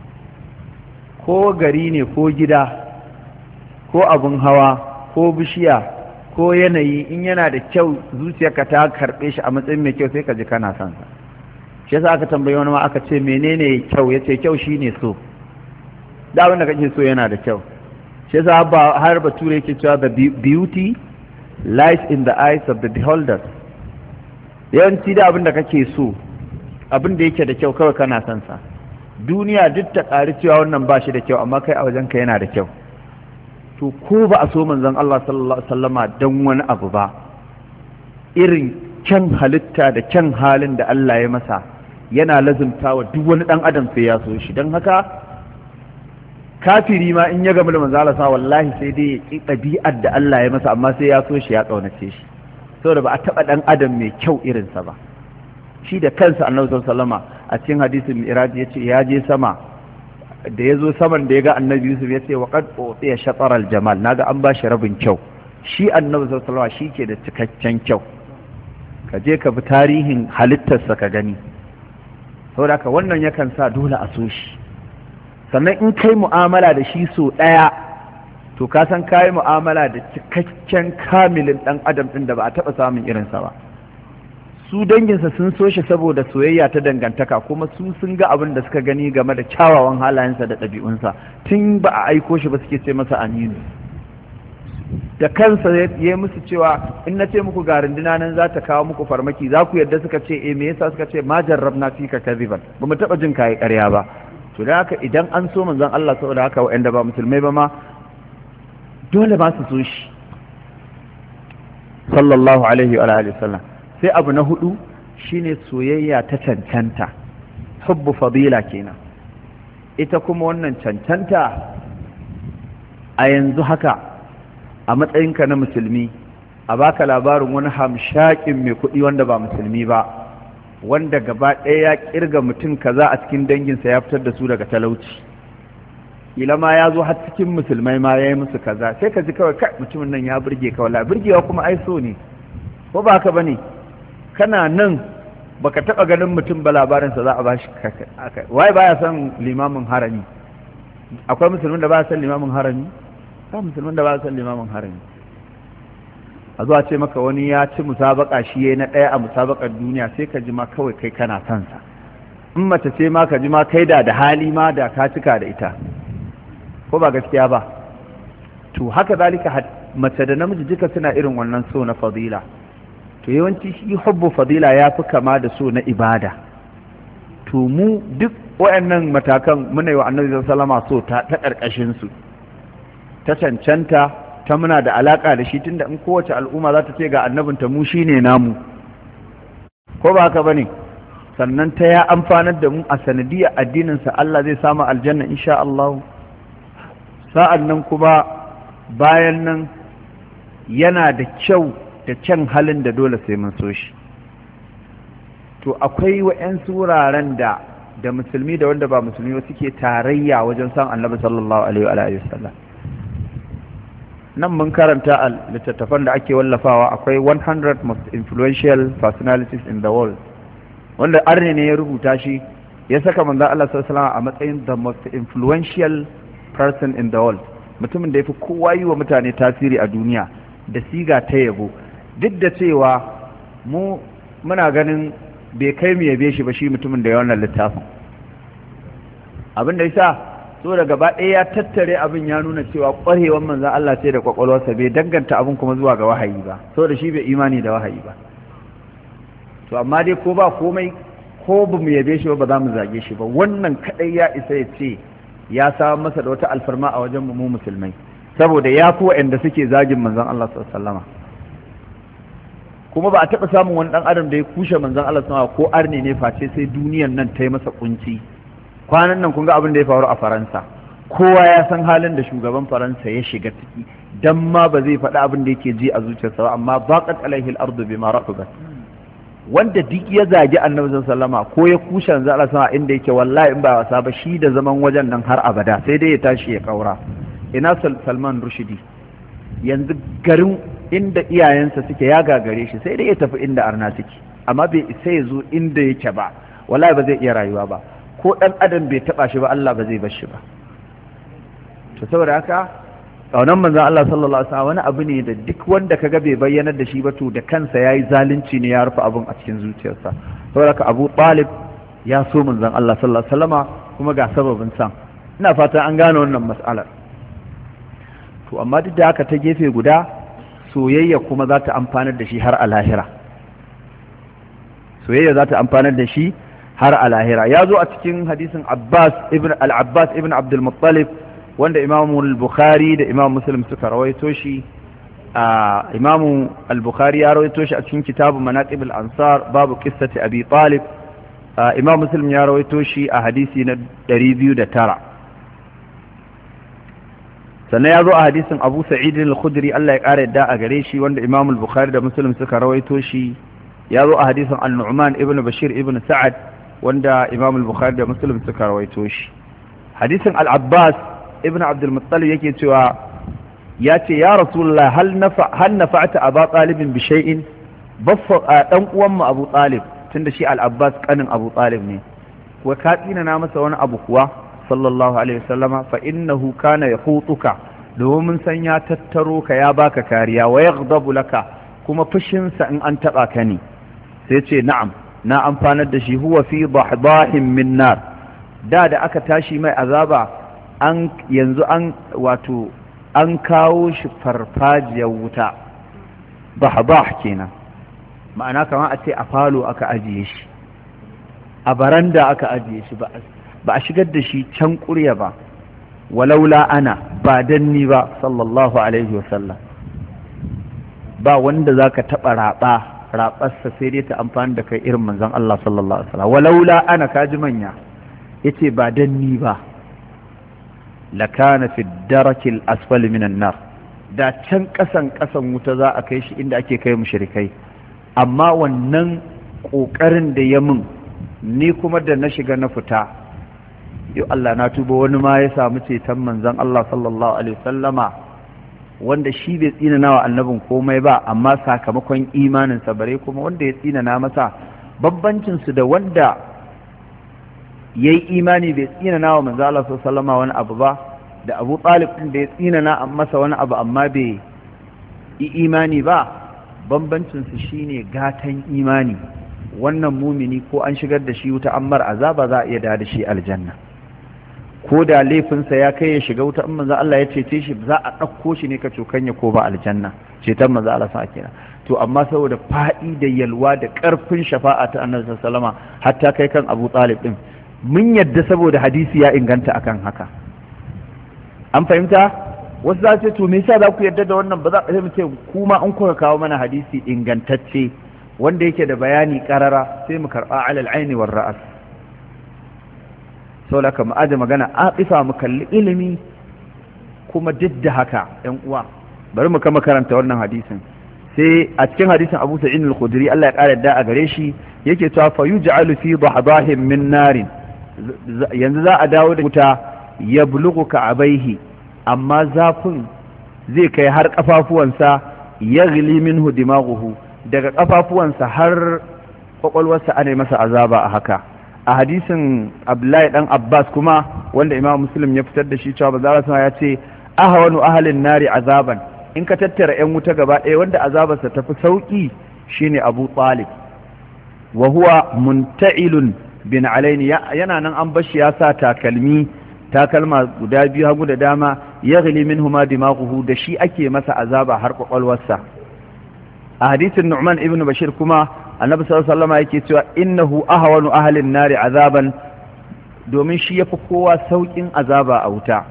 ko gari ne ko gida ko abun hawa ko bishiya ko yanayi, in yana da kyau zuciyarka ta karɓe shi a matsayin mai kyau sai ka ji kana son sa. Shi yasa aka tambayi wani ma aka ce menene kyau, yace kyau shine so. Da abin da kake so yana da kyau. Shi yasa har bature yake cewa the beauty lies in the eyes of the beholders. Yawanci da abin da kake so, abin da yake da kyau kawai kana son sa. Duniya duk ta ƙari cewa wannan ba shi da kyau, amma kai a wajenka yana da kyau. To ko ba a so manzon Allah sallallahu alaihi wasallama dan wani abu ba, irin kyan halitta da kyan halin da Allah ya masa yana lazumtawa duk wani dan adam sai ya so shi. Dan haka kafiri ma in ya gamu da manzon Allah wallahi sai dai ya ki ɗabi'ar da Allah ya masa, amma sai ya so shi ya kaunace shi, saboda ba a taɓa ɗan adam mai kyau irinsa ba. Shi da kansa annabi sallallahu alaihi wasallama a cikin hadisin mi'raj yace ya je sama, da ya zo saman da ya ga annabi Yusuf ya ce wa qad utiya shatar al-jamal, naga an ba shi rabin kyau. Shi annabi sallallahu alaihi wasallama shi ke da cikakken kyau. Ka je ka bi tarihin halittarsa ka gani. Saboda haka wannan yakan sa dole a so shi. Sannan in kai mu'amala da shi so ɗaya, to ka san kayi mu'amala da cikakken kamilin ɗan adam ɗin da ba a taɓa samun irinsa ba. Su danginsa sun so shi saboda soyayya ta dangantaka, kuma su sun ga abin da suka gani game da kyawawan halayensa da ɗabi'unsa tun ba a aiko shi ba, suke ce masa aminu. Da kansa ya yi musu cewa in na ce muku ga runduna nan za ta kawo muku farmaki za ku yadda? Suka ce me yasa? Suka ce ma jarrabna fika kadhiban, ba mu taɓa jin kayi ƙarya ba. To da haka idan an so manzon Allah, saboda haka waɗanda ba musulmai ba ma dole ba su so shi sallallahu alaihi wa alihi wasallam. Sai abu na hudu shine soyayya ta cancanta, hubbu fadila kenan. Ita kuma wannan cancanta a yanzu haka a matsayinka na musulmi, a baka labarin wani hamshakin mai kuɗi wanda ba musulmi ba, wanda gaba ɗaya ya kirga mutum kaza a cikin danginsa ya fitar da su daga talauci, kila ma ya zo har cikin musulmai ma ya yi musu kaza, sai ka ji kawai kai mutumin nan ya burge ka. Wallahi burgewa kuma ai so ne, ko ba haka bane? Kana nan baka taba ganin mutum ba labarinsa za a bashi. Wai baya son limamin harami? Akwai musulmin da baya son limamin harami? Ba musulmin da baya son limamin harami. A zuwa ce maka wani ya ci musabaka shi yayi na ɗaya a musabakar duniya, sai ka ji ma kawai kai kana son sa. In mace ce ma ka ji ma kai da hali ma da ka cika da ita, ko ba gaskiya ba? To haka zalika mace da namiji duka suna irin wannan so na fadila. To yawanci shi hubbu fadila ya fi kama da so na ibada. To mu duk wayannan matakan muna yi wa annabi sallama so ta karkashin su, ta cancanta, ta muna da alaka da shi, tunda in kowace al'umma za ta ce ga annabinta mu shine namu, ko ba haka bane? Sannan ta ya amfanar da mu a sanadiyar addinin sa, Allah zai samu aljanna insha Allah. Sa'an nan kuma bayan nan yana da kyau da kyan halin da dole sai mun so shi. To akwai wa'yansu wuraren da musulmi da wanda ba musulmi ba suke tarayya wajen san annabi sallallahu alaihi wa sallam. Nan mun karanta a littattafan da ake wallafawa, akwai 100 most influential personalities in the world, wanda arne ne ya rubuta shi, ya saka manzo Allah sallallahu alaihi wa sallam a matsayin the most influential person in the world, mutumin da ya fi kowa yi wa mutane tasiri a duniya, da siga ta yabo. Duk da cewa muna ganin bai kai mu yabe shi ba, shi mutumin da ya wannan littafin. Abin da yasa so da gaba ɗaya ya tattare abin, ya nuna cewa ƙwarewar manzon Allah ce da kwakwalwarsa, bai danganta abin kuma zuwa ga wahayi ba, saboda shi bai imani da wahayi ba. To amma dai ko ba komai, ko ba mu yabe shi ba za mu zage shi ba. Wannan kadai ya isa ya ce ya samu masa da wata alfarma a wajen mu musulmai, saboda ya fi wa'anda suke zagin manzon Allah sallallahu alaihi wasallam. Kuma ba a taɓa samun wani ɗan adam da ya kushe manzon Allah sallallahu alaihi wasallam ko arne ne face sai duniyan nan ta yi masa kunci. Kwanan nan kun ga abin da ya faru a Faransa, kowa ya san halin da shugaban Faransa ya shiga ciki, dan ma ba zai faɗi abin da yake ji a zuciyarsa ba, amma baqat alaihi al-ardu bima rahabat. wanda duk ya zagi annabi sallama ko ya kushe manzo Allah sama inda yake wallahi in ba wasa ba shi da zaman wajen nan har abada sai dai ya tashi ya kaura. Ina Salman Rushdie yanzu garin inda iyayensa suke ya gagare shi sai dai ya tafi inda arna suke, amma bai isa ya zo inda yake ba, wallahi ba zai iya rayuwa ba, ko dan adam bai taba shi ba Allah ba zai bar shi ba. to saboda haka kaunan manzon Allah sallallahu alaihi wasallam wani abu ne da duk wanda kaga bai bayyanar da shi ba to da kansa yayi zalunci ne ya rufe abun a cikin zuciyarsa. saboda haka Abu Talib ya so manzon Allah sallallahu alaihi wasallama kuma ga sababin san. ina fatan an gane wannan mas'alar. to amma duk da haka ta gefe guda soyayya kuma za ta amfanar da shi har a lahira. soyayya za ta amfanar da shi har a lahira. ya zo a cikin hadisin Abbas ibn Abdul Muttalib wanda Imam al-Bukhari da Imam Muslim suka rawaito shi. Imam al-Bukhari ya rawaito shi a cikin kitabu Manaqib al-Ansar babu qissati Abi Talib. Imam Muslim ya rawaito shi a hadisi na 209. sannan ya zo a hadisin Abu Sa'id al-Khudri Allah ya kare yadda a gare shi wanda Imam al-Bukhari da Muslim suka rawaito shi. ya zo a hadisin An-Nu'man ibn Bashir ibn Sa'ad wanda Imam al-Bukhari da Muslim suka rawaito shi. hadisin Al-Abbas ibn Abdul Muttalib yake cewa ya ce ya Rasulullah hal nafa'ta Abu Talib bi shay'in baffa dan uwan mu Abu Talib tunda shi Al-Abbas kanin Abu Talib ne, wa ka tsina na masa wani abu kuwa sallallahu alaihi wasallama fa innahu kana yahutuka domin san ya tattaro ka ya baka kariya wa yaghdabu laka kuma fushin sa in an taba ka ne. sai ce na'am na amfanar da shi huwa fi dahdahin min nar da aka tashi mai azaba yanzu an kawo shi farfajiyar wuta. dahdah kenan ma'ana kamar a ce a falo aka ajiye shi, a baranda aka ajiye shi, ba a shigar da shi can ƙurya ba. walaula ana ba danni ba sallallahu alaihi wasallam ba wanda za ka taɓa raɓarsa sai dai ta amfani da kai irin manzon Allah sallallahu alaihi wasallam. walaula ana kaji manya yace ba danni ba lakana fi darakil asfali minan nar da can ƙasan wuta za a kai shi inda ake kai mushrikai. amma wannan ƙoƙarin da ya mun ni kuma da na shiga na fita, yau Allah na tuba wani ma ya samu ceton manzon Allah sallallahu alaihi wasallama wanda shi bai tsinana wa annabin komai ba, amma sakamakon imaninsa bare kuma wanda ya tsinana masa. bambancinsu da wanda ya yi imani bai tsinana wa manzon Allah sallallahu alaihi wasallama wani abu ba, da Abu Talib ɗin da ya tsinana masa wani abu amma bai yi imani ba. bambancinsu shine gatan imani. wannan mumini ko an shigar da shi wuta ammar azaba za a iya da shi aljanna, ko da laifinsa ya kai ya shiga wuta in manzo Allah ya cece shi za a ɗauko shi ne ka cokanya ko ba aljanna, ceton manzo Allah sa kenan. to amma saboda faɗi da yalwa da ƙarfin shafa'a ta annabi sallama hatta kai kan Abu Talib din mun yadda saboda hadisi ya inganta akan haka. an fahimta. wasu za ce to me yasa za ku yarda da wannan ba za ku mu ce kuma an kuka kawo mana hadisi ingantacce wanda yake da bayani karara sai mu karba alal aini war ra'as. sau da mu aje magana aqifa mu kalli ilimi kuma duk da haka yan uwa bari mu kama karanta wannan hadisin. sai a cikin hadisin Abu Sa'id al-Khudri Allah ya kare da a gare shi yake cewa fa yuj'alu fi dahdahin min narin, yanzu za a dawo da wuta yablughu ka'abaihi, amma zafin zai kai har kafafuwansa, yaghli minhu dimaghuhu, daga kafafuwansa har kwakwalwarsa ana masa azaba a haka. a hadisin Abdullahi dan Abbas kuma wanda Imam Muslim ya fitar da shi cewa manzo ya ce ahwanu ahlin nari azaban, in ka tattara yan wuta gaba ɗaya wanda azabarsa tafi sauki shine Abu Talib. wa huwa munta'ilun bin alaini, yana nan an bashi ya sa takalma guda biyu hagu da dama, yaghli minhuma dimaghuhu, da shi ake masa azaba har kwakwalwarsa. a hadisin Nu'man ibn Bashir kuma annabi sallallahu alaihi wasallam yake cewa innahu ahwanu ahlin nari azaban, domin shi yafi kowa saukin azaba a wuta.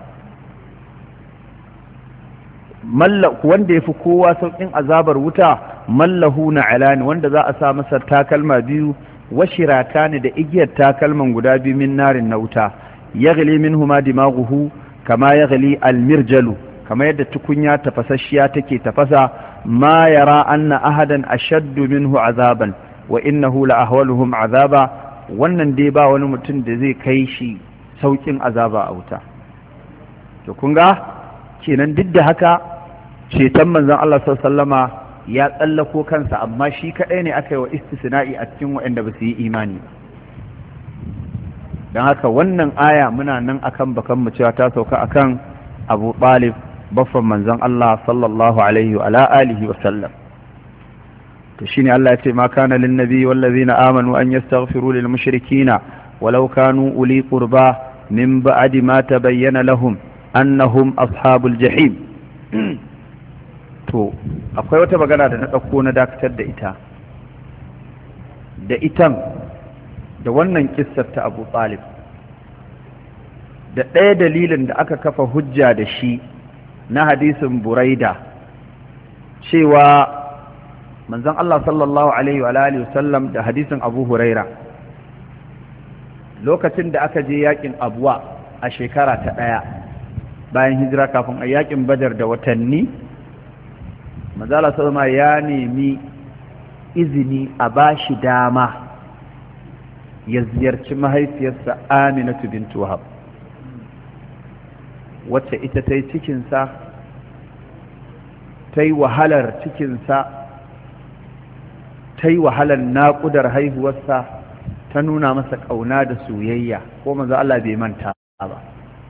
wanda yafi kowa saukin azabar wuta mallahu na'alani, wanda za a sa masa takalma biyu, washiratani da igiyar takalman guda biyu min narin na wuta, yaghli minhuma dimaghuhu kama yaghli almirjalu, kama yadda tukunya tafasasshiya take tafasa. ma yara anna ahadan ashaddu minhu azaban, wa innahu la ahwaluhum azaba, wannan dai ba wani mutum da zai kai shi saukin azaba a wuta. to kun ga kenan duk da haka ceton manzon Allah sallallahu alaihi wasallama ya tsallako kansa, amma shi kadai ne aka yi wa istisna'i a cikin waɗanda ba su yi imani ba. don haka wannan aya muna nan akan bakan mu cewa ta sauka akan Abu Talib baffan manzon Allah sallallahu alaihi wa alihi wa sallam. to shine Allah ya ce ma kana lin nabi wal ladina amanu an yastaghfiru lil mushrikina walau kanu uli qurba min ba'di ma tabayyana lahum annahum ashabul jahim. to akwai wata magana da na ɗauko na dakatar da ita da itan da wannan kissar ta Abu Talib da ɗaya dalilin da aka kafa hujja da shi na hadisin Buraida cewa manzon Allah sallallahu alaihi wa alihi wasallam da hadisin Abu Huraira lokacin da aka je yakin Abwa a shekara ta ɗaya bayan hijira kafin a yakin Badar da watanni, manzala sallama ya nemi izini a bashi dama ya ziyarci mahaifiyarsa Aminatu bint Wahab wacce ita ta yi cikinsa, ta yi wahalar cikinsa, ta yi wahalar naƙudar haihuwarsa, ta nuna masa ƙauna da soyayya, ko manzo Allah bai manta ba.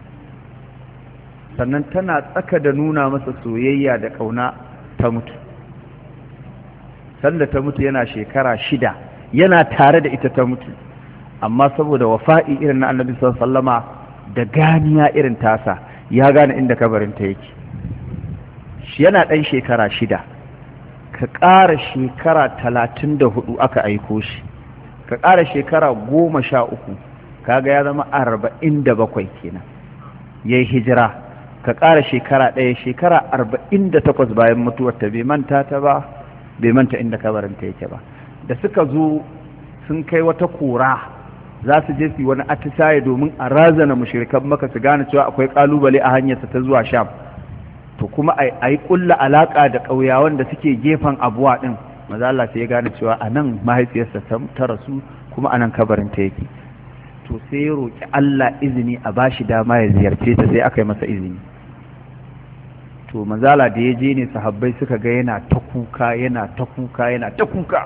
sannan tana tsaka da nuna masa soyayya da ƙauna ta mutu. sanda ta mutu yana shekara 6, yana tare da ita ta mutu, amma saboda wafa'i irin na Annabi sallallahu alaihi wasallama da ganiya irin tasa, ya gane inda kabarinta yake. shi yana ɗan shekara 6, ka ƙara shekara 34 aka aiko shi, ka ƙara shekara 13, kaga ya zama 47 kenan yayi hijira, ka ƙara shekara 1, shekara 48 bayan mutuwar ta, bai manta ta ba, bai manta inda kabarinta yake ba. da suka zo sun kai wata kora za su je su wani atisaye domin a razana mushrikan Makka su gane cewa akwai kalubale a hanyarsa ta zuwa Sham, to kuma a yi kulla alaka da ƙauyawan da suke gefen Abuwa din. maza Allah sai ya gane cewa a nan mahaifiyarsa ta rasu, kuma a nan kabarinta yake. to sai ya roƙi Allah izini a bashi dama ya ziyarce ta, sai aka yi masa izini. to manzala da ya je ne sahabbai suka ga yana ta kuka, yana ta kuka, yana ta kuka,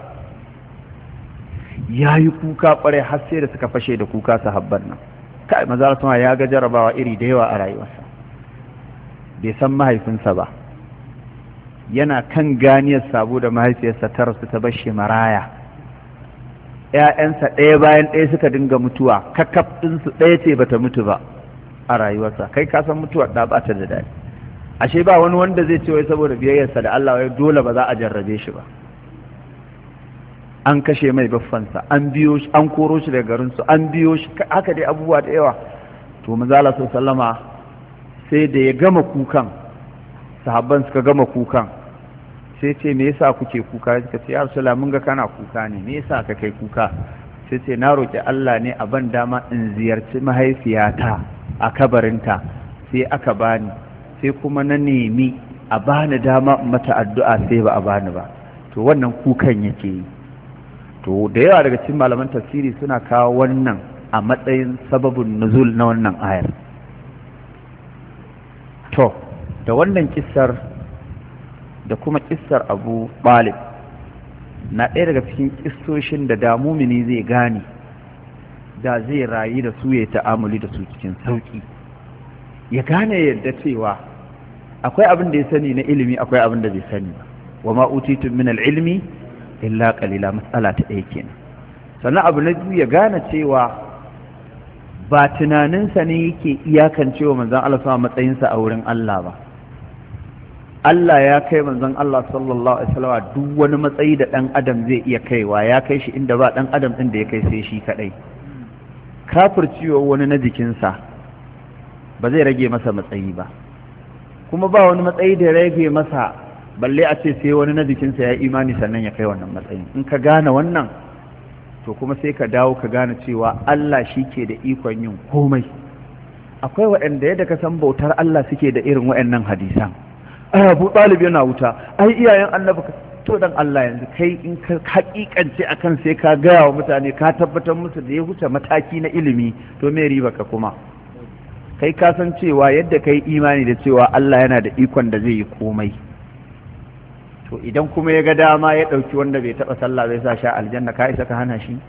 ya yi kuka ƙwarai har sai da suka fashe da kuka sahabban nan. kai manzala sama ya ga jarabawa iri da yawa a rayuwarsa, bai san mahaifinsa ba, yana kan ganiyar sabo da mahaifiyarsa ta rasu ta bashi maraya, ‘ya'yansa ɗaya bayan ɗaya suka dinga mutuwa, kakaf ɗinsu ɗaya ce bata mutu ba a rayuwarsa. kai ka san mutuwar da ba ta da daɗi. ashe ba wani wanda zai ce wai saboda biyayyarsa da Allah wai dole ba za a jarrabe shi ba. an kashe mai baffansa, an biyo shi, an koro shi daga garinsu, an biyo shi, haka dai abubuwa da yawa. to manzo Allah sallama sai da ya gama kukan, sahabban suka gama kukan, sai ce me yasa kuke kuka? suka ce ya Rasulullah mun ga kana kuka ne, me yasa ka kai kuka? sai ce na roki Allah ne a ban dama in ziyarci mahaifiyata a kabarinta, sai aka bani, sai kuma na nemi a bani dama mata addu'a sai ba a bani ba. to wannan kukan yake yi. to da yawa daga cikin malaman tafsiri suna kawo wannan a matsayin sababin nuzul na wannan ayar. to da wannan kissar da kuma kissar Abu Talib na ɗaya daga cikin kissoshin da mumini zai gane, da zai rayu da su ya ta'amuli da su cikin sauki, ya gane yadda cewa akwai abin da ya sani na ilimi, akwai abin da bai sani ba. wa ma utitum min al-ilmi illa qalila, matsala ta ɗaya kenan. sannan abu na biyu ya gane cewa ba tunaninsa ne yake iyakancewa manzon Allah sama matsayinsa a wurin Allah ba. Allah ya kai manzon Allah sallallahu alaihi wasallam duk wani matsayi da ɗan adam zai iya kaiwa, ya kai shi inda ba ɗan adam ɗin da ya kai sai shi kaɗai. kafirciwa wani na jikinsa ba zai rage masa matsayi ba, kuma ba wani matsayi da ya rage masa balle a ce sai wani na jikinsa ya imani sannan ya kai wannan matsayin. in ka gane wannan, to kuma sai ka dawo ka gane cewa Allah shi ke da ikon yin komai. akwai waɗanda yadda ka san bautar Allah suke da irin waɗannan hadisan, ai Abu Talib yana wuta, ai iyayen annabi, to dan Allah yanzu kai in ka hakikance akan sai ka gaya wa mutane ka tabbatar musu da ya wuce mataki na ilimi to me riba ka kuma kai ka san cewa yadda kai imani da cewa Allah yana da ikon da zai yi komai to idan kuma ya ga dama ya ɗauki wanda bai taɓa sallah zai sa sha aljanna ka isa ka hana shi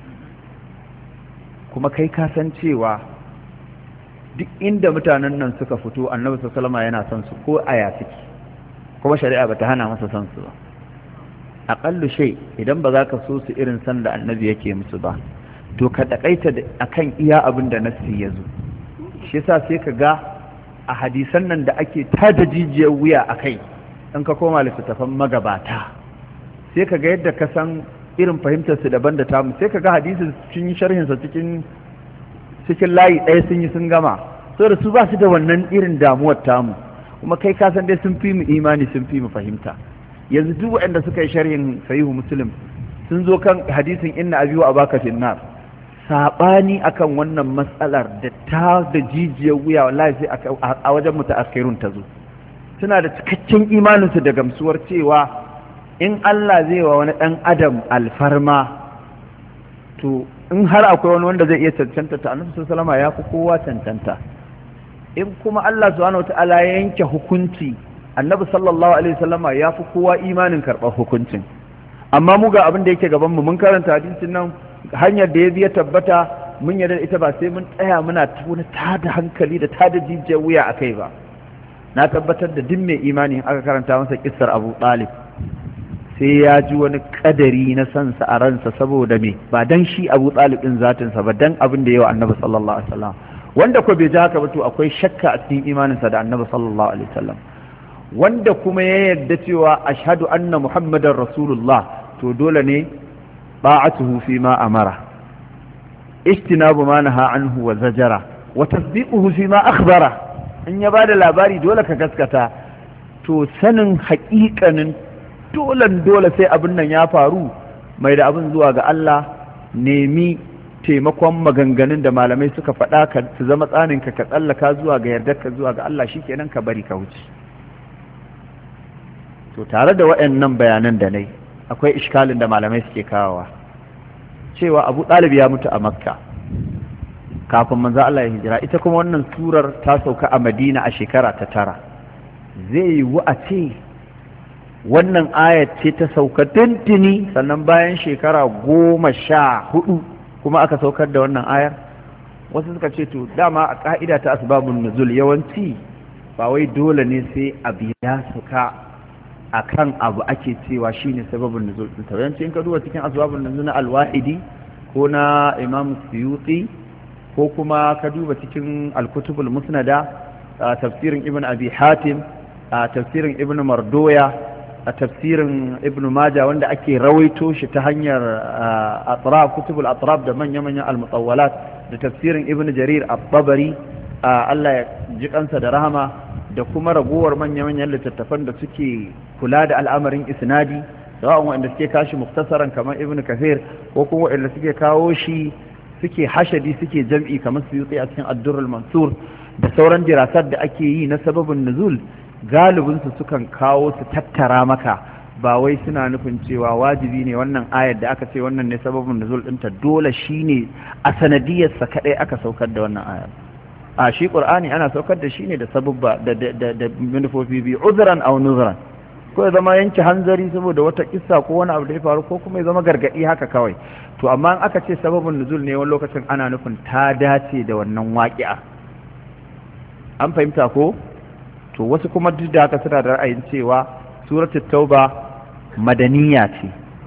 kuma kai ka san cewa duk inda mutanen nan suka fito annabi sallallahu alaihi yana son su ko aya suke kuma shari'a bata hana masa son su ba aqallu shay idan ba za ka so su irin san da annabi yake musu ba to ka takaita akan iya abin da nassi ya zo shi yasa sai ka ga a hadisan nan da ake tada jijiyar wuya akai in ka koma littattafan magabata sai ka ga yadda ka san irin fahimtar su daban da tamu sai ka ga hadisin sun yi sharhin sa cikin layi ɗaya sun yi sun gama saboda su ba su da wannan irin damuwar tamu kuma kai ka san dai sun fi mu imani sun fi mu fahimta yanzu duk waɗanda suka yi sharhin sahihu muslim sun zo kan hadisin inna abi wa abaka finnar sabani akan wannan matsalar da ta da jijiyar wuya wallahi sai a wajen mutaakhirun ta zo suna da cikakken imaninsu da gamsuwar cewa in Allah zai wa wani ɗan adam alfarma to in har akwai wani wanda zai iya cancanta ta annabi sallallahu alaihi ya fi kowa cancanta in kuma Allah subhanahu wataala ya yanke hukunci annabi sallallahu alaihi wasallama ya fi kowa imanin karɓar hukuncin amma mu ga abin da yake gaban mu mun karanta hadisin nan hanyar da ya biya tabbata mun yarda ita ba sai mun tsaya muna tuna tada hankali da tada jijiyar wuya akai ba na tabbatar da duk mai imani aka karanta masa kissar Abu Talib sai ya ji wani kadari na sansa a ransa saboda me ba dan shi Abu Talib din zatinsa ba dan abin da yawa Annabi sallallahu alaihi wasallam wanda ko bai ji haka ba to akwai shakka a cikin imaninsa da Annabi sallallahu alaihi wasallam wanda kuma ya yarda cewa ashhadu anna muhammadar rasulullah to dole ne ba'atuhu fi ma amara ijtinabu ma naha anhu wa zajara wa tasdiquhu fi ma akhbara in ya bada labari dole ka gaskata to sanin haƙiƙanin dole sai abin nan ya faru mai da abin zuwa ga Allah nemi taimakon maganganun da malamai suka faɗa ka su zama tsaninka ka tsallaka zuwa ga yardarka zuwa ga Allah shikenan ka bari ka wuce to tare da waɗannan bayanan da nai akwai iskalin da malamai suke kawowa cewa Abu Talib ya mutu a Makka kafin manzo Allah ya hijira ita kuma wannan surar ta sauka a Madina a shekara ta 9 zai yi a ce wannan ayat ce ta sauka tuntuni sannan bayan shekara 14 kuma aka saukar da wannan ayar wasu suka ce to dama a ka'ida ta asbabun nuzul yawanci ba wai dole ne sai abu ya sauka akan abu ake cewa shine sababin nuzul din ta yawanci in ka duba cikin asbabun nuzul na al-Wahidi ko na Imam Suyuti ko kuma ka duba cikin al-Kutubul Musnada tafsirin Ibn Abi Hatim tafsirin Ibn Mardoya a tafsirin Ibn Majah wanda ake rawaito shi ta hanyar atraf kutubul atraf da manya-manyan al-mutawwalat da tafsirin Ibn Jarir at-Tabari Allah ya ji kansa da rahama da kuma ragowar manya-manyan littattafan da suke kula da al'amarin isnadi sawa'un wanda suke kashi muktasaran kamar Ibn Kathir ko kuma wanda suke kawo shi suke hashadi suke jam'i kamar Suyuti a cikin Ad-Durr al-Mansur da sauran dirasat da ake yi na sababin nuzul galibinsu sukan kawo su tattara maka ba wai suna nufin cewa wajibi ne wannan ayar da aka ce wannan ne sababin nuzul ɗinta dole shi ne a sanadiyarsa kaɗai aka saukar da wannan ayar a shi ƙur'ani ana saukar da shi ne da sababba da manufofi biyu uzran aw nuzran ko ya zama yanke hanzari saboda wata kissa ko wani abu da ya faru ko kuma ya zama gargaɗi haka kawai to amma in aka ce sababin nuzul ne wani lokacin ana nufin ta dace da wannan waƙi'a an fahimta ko to wasu kuma duk da haka suna da ra'ayin cewa suratul tauba madaniya ce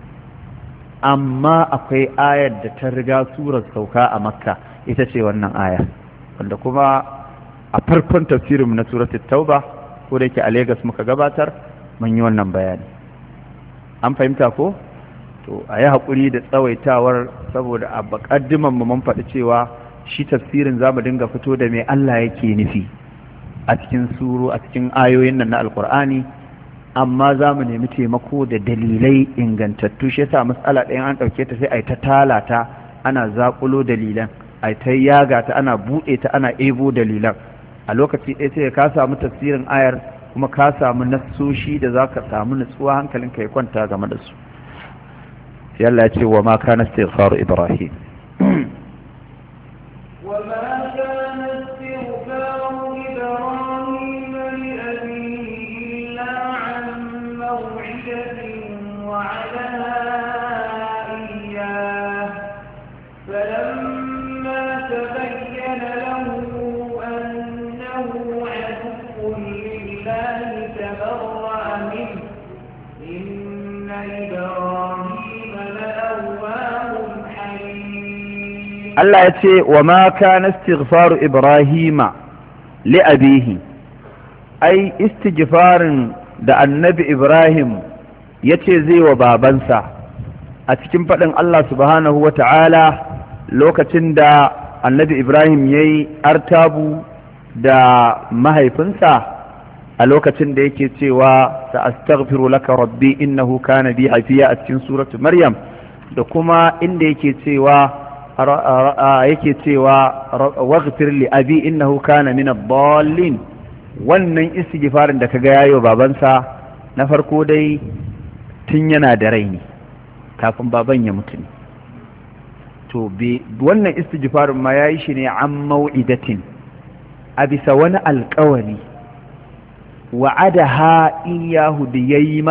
amma akwai ayar da ta riga surar sauka a makka ita ce wannan aya wanda kuma a farkon tafsirin na suratul tauba ko da yake a Lagos muka gabatar mun yi wannan bayani an fahimta ko to a yi haƙuri da tsawaitawar saboda a baƙaddiman mu mun faɗi cewa shi tafsirin za mu dinga fito da me Allah yake nufi a cikin suru a cikin ayoyin nan na alkur'ani amma za mu nemi taimako da dalilai ingantattu shi yasa matsala ɗayan an ɗauke ta sai a yi ta talata ana zaƙulo dalilan a ta yaga ta ana buɗe ta ana ebo dalilan a lokaci ɗaya sai ka samu tafsirin ayar kuma ka samu nassoshi da zaka samu nutsuwa hankalinka ya kwanta game da su. sai Allah ya ce wa ma kana istighfaru Ibrahim Allah ya ce wa ma kana istighfaru Ibrahima li abihi, ai istighfarin da annabi Ibrahim yace zai wa babansa a cikin faɗin Allah subhanahu wa ta'ala lokacin da annabi Ibrahim yayi artabu da mahaifinsa a lokacin da yake cewa sa'astaghfiru laka rabbi innahu kana bi hafiya a cikin suratu Maryam, da kuma inda yake cewa waghfir li abi innahu kana min ad-dallin. wannan istighfarin da kaga yayo babansa na farko dai tun yana da rai ne kafin baban ya mutu ne, to wannan istighfarin ma yayi shi ne an mau'idatin, a bisa wani alƙawari wa'adaha iyahu da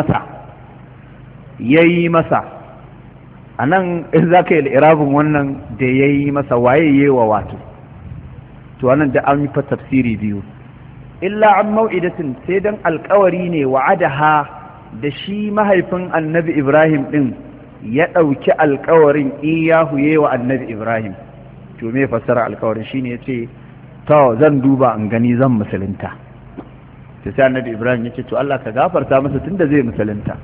yayi masa a nan in za ka yi al'irabin wannan da ya yi masa waye yi wa wato, to wannan da an yi fa tafsiri biyu, illa an mau'idatin sai dan alkawari ne wa'adaha da shi mahaifin annabi Ibrahim din ya ɗauki alkawarin iyahu yi wa annabi Ibrahim. To me fassara alkawarin shine ya ce to zan duba an gani zan musulunta, to sai annabi Ibrahim ya ce to Allah ka gafarta masa tunda zai musulunta.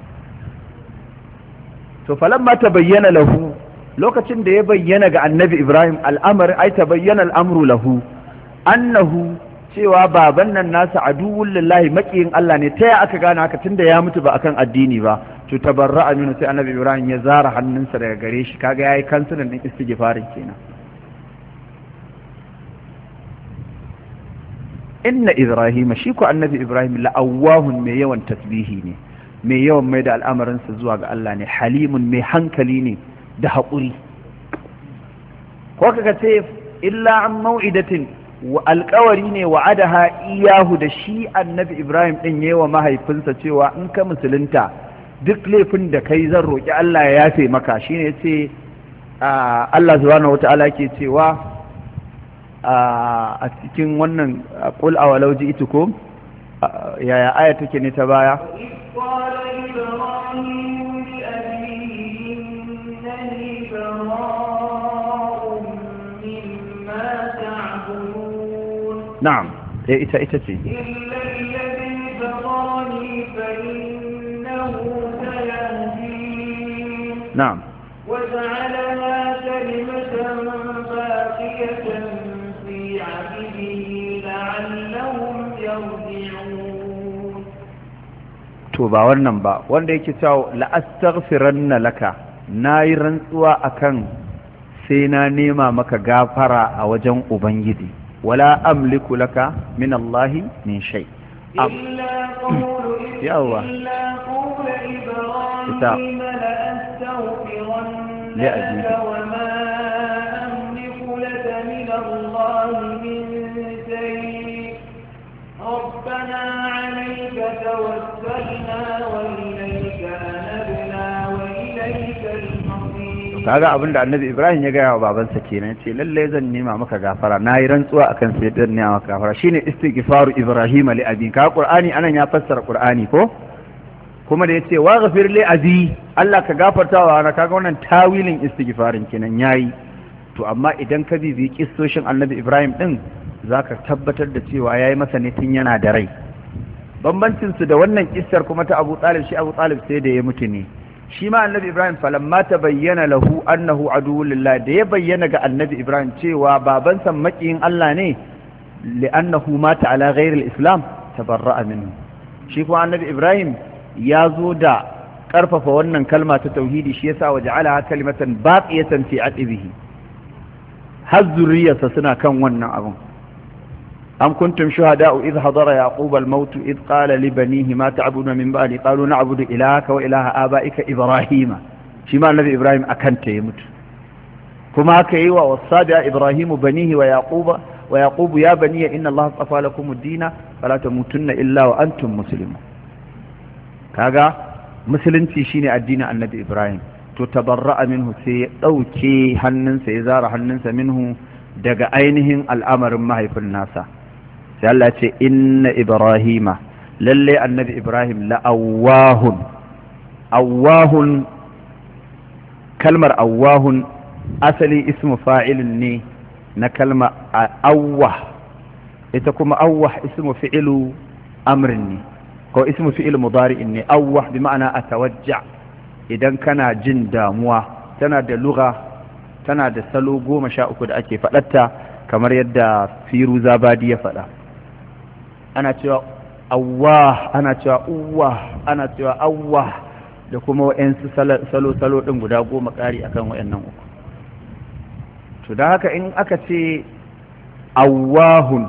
to falamma tabayyana lahu, lokacin da ya bayyana ga annabi Ibrahim al'amari, ai tabayyana al'amru lahu annahu, cewa baban nan nasa aduwwul lillahi, makiyin Allah ne. ta ya aka gane haka tunda ya mutu ba akan addini ba? to tabarra'a minhu, sai annabi Ibrahim ya zara hannunsa daga gare shi, kaga yayi kansulan din istighfarin kenan. inna Ibrahim, shi ko annabi Ibrahim la'awwahun mai yawan tasbihi ne, mai yawan mai da al'amarinsa zuwa ga Allah ne, halimun mai hankali ne da haƙuri. ko kaga ce illa an mau'idatin, alƙawari ne wa'adaha iyahu da shi annabi Ibrahim ɗin yawa mahaifinsa cewa in ka musulunta duk laifin da kai zan roƙi Allah ya yafe maka. shine yace Allah subhanahu wata'ala ke cewa a cikin wannan qul awalau ji'tukum, yaya aya take ne ta baya? قال إبراهيم لأبيه إنني براء مما تعبدون. نعم إتتي إلا الذي فطرني فإنه سيهدين. نعم. وجعلها كلمة باقية في عقبه لعلهم يرجعون. to ba wannan ba, wanda yake cewa la'astaghfiranna laka, nayi rantsuwa akan sai na nema maka gafara a wajen ubangiji, wala amliku laka min Allah min shay. yawa ita ربنا عليك توكلنا وإليك أنبنا وإليك المصير. kaga abinda annabi Ibrahim ya gaya wa babansa kenan, ce lalle zan nema maka gafara, nayi rantsuwa akan sai zan nema maka gafara. shine istighfaru Ibrahim li abi. ka Qur'ani anan ya fassara Qur'ani ko, kuma da yace waghfir li abi, Allah ka gafarta wa ana, kaga wannan tawilin istighfarin kenan yayi. to amma idan ka bibi kissoshin annabi Ibrahim din zaka tabbatar da cewa yayi masa ne tun yana da rai. bambancin su da wannan kissar kuma ta Abu Talib, shi Abu Talib sai da ya mutu ne. shi ma annabi Ibrahim falamma tabayyana lahu annahu aduwwul lillah, da ya bayyana ga annabi Ibrahim cewa babansa makiyin Allah ne, li'annahu mata ala ghairi al-islam tabarra'a minhu. shi kuma annabi Ibrahim ya zo da karfafa wannan kalma ta tauhidi, shi yasa waja'alaha kalimatan baqiyatan fi aqibihi, har zuriyarsa suna kan wannan abun. am kuntum shuhada'u idh hadara yaqub al-maut idh qala li banihi ma ta'buduna min ba'di qalu na'budu ilahaka wa ilaha aba'ika ibrahima shi ma annabi ibrahim akan ta ya mutu kuma haka yi wa wasabi'a ibrahimu banihi wa yaqubu ya baniya inna allaha astafa lakum ad-dina fala tamutunna illa wa antum muslimun kaga musulunci shine addinin annabi ibrahim to tabarra'a minhu sai ya dauke hannunsa ya zara hannunsa minhu daga ainihin al'amarin mahaifin nasa sai Allah ce inna ibrahima lalle annabi ibrahim awwahun kalmar awwahun asali ismu fa'ilun ne na kalma awwah ita kuma awwah ismu fi'ilu amrin ne ko ismu fi'il mudari'in ne awwah bi ma'ana atawajja idan kana jin damuwa tana da lugha tana da salo 13 da ake faɗatta kamar yadda firu zabadi ya faɗa ana cewa awwah ana cewa uwah ana cewa awwah da kuma wa'yansu salo ɗin guda 10 ƙari akan wa'yannan uku to da haka in aka ce awwahun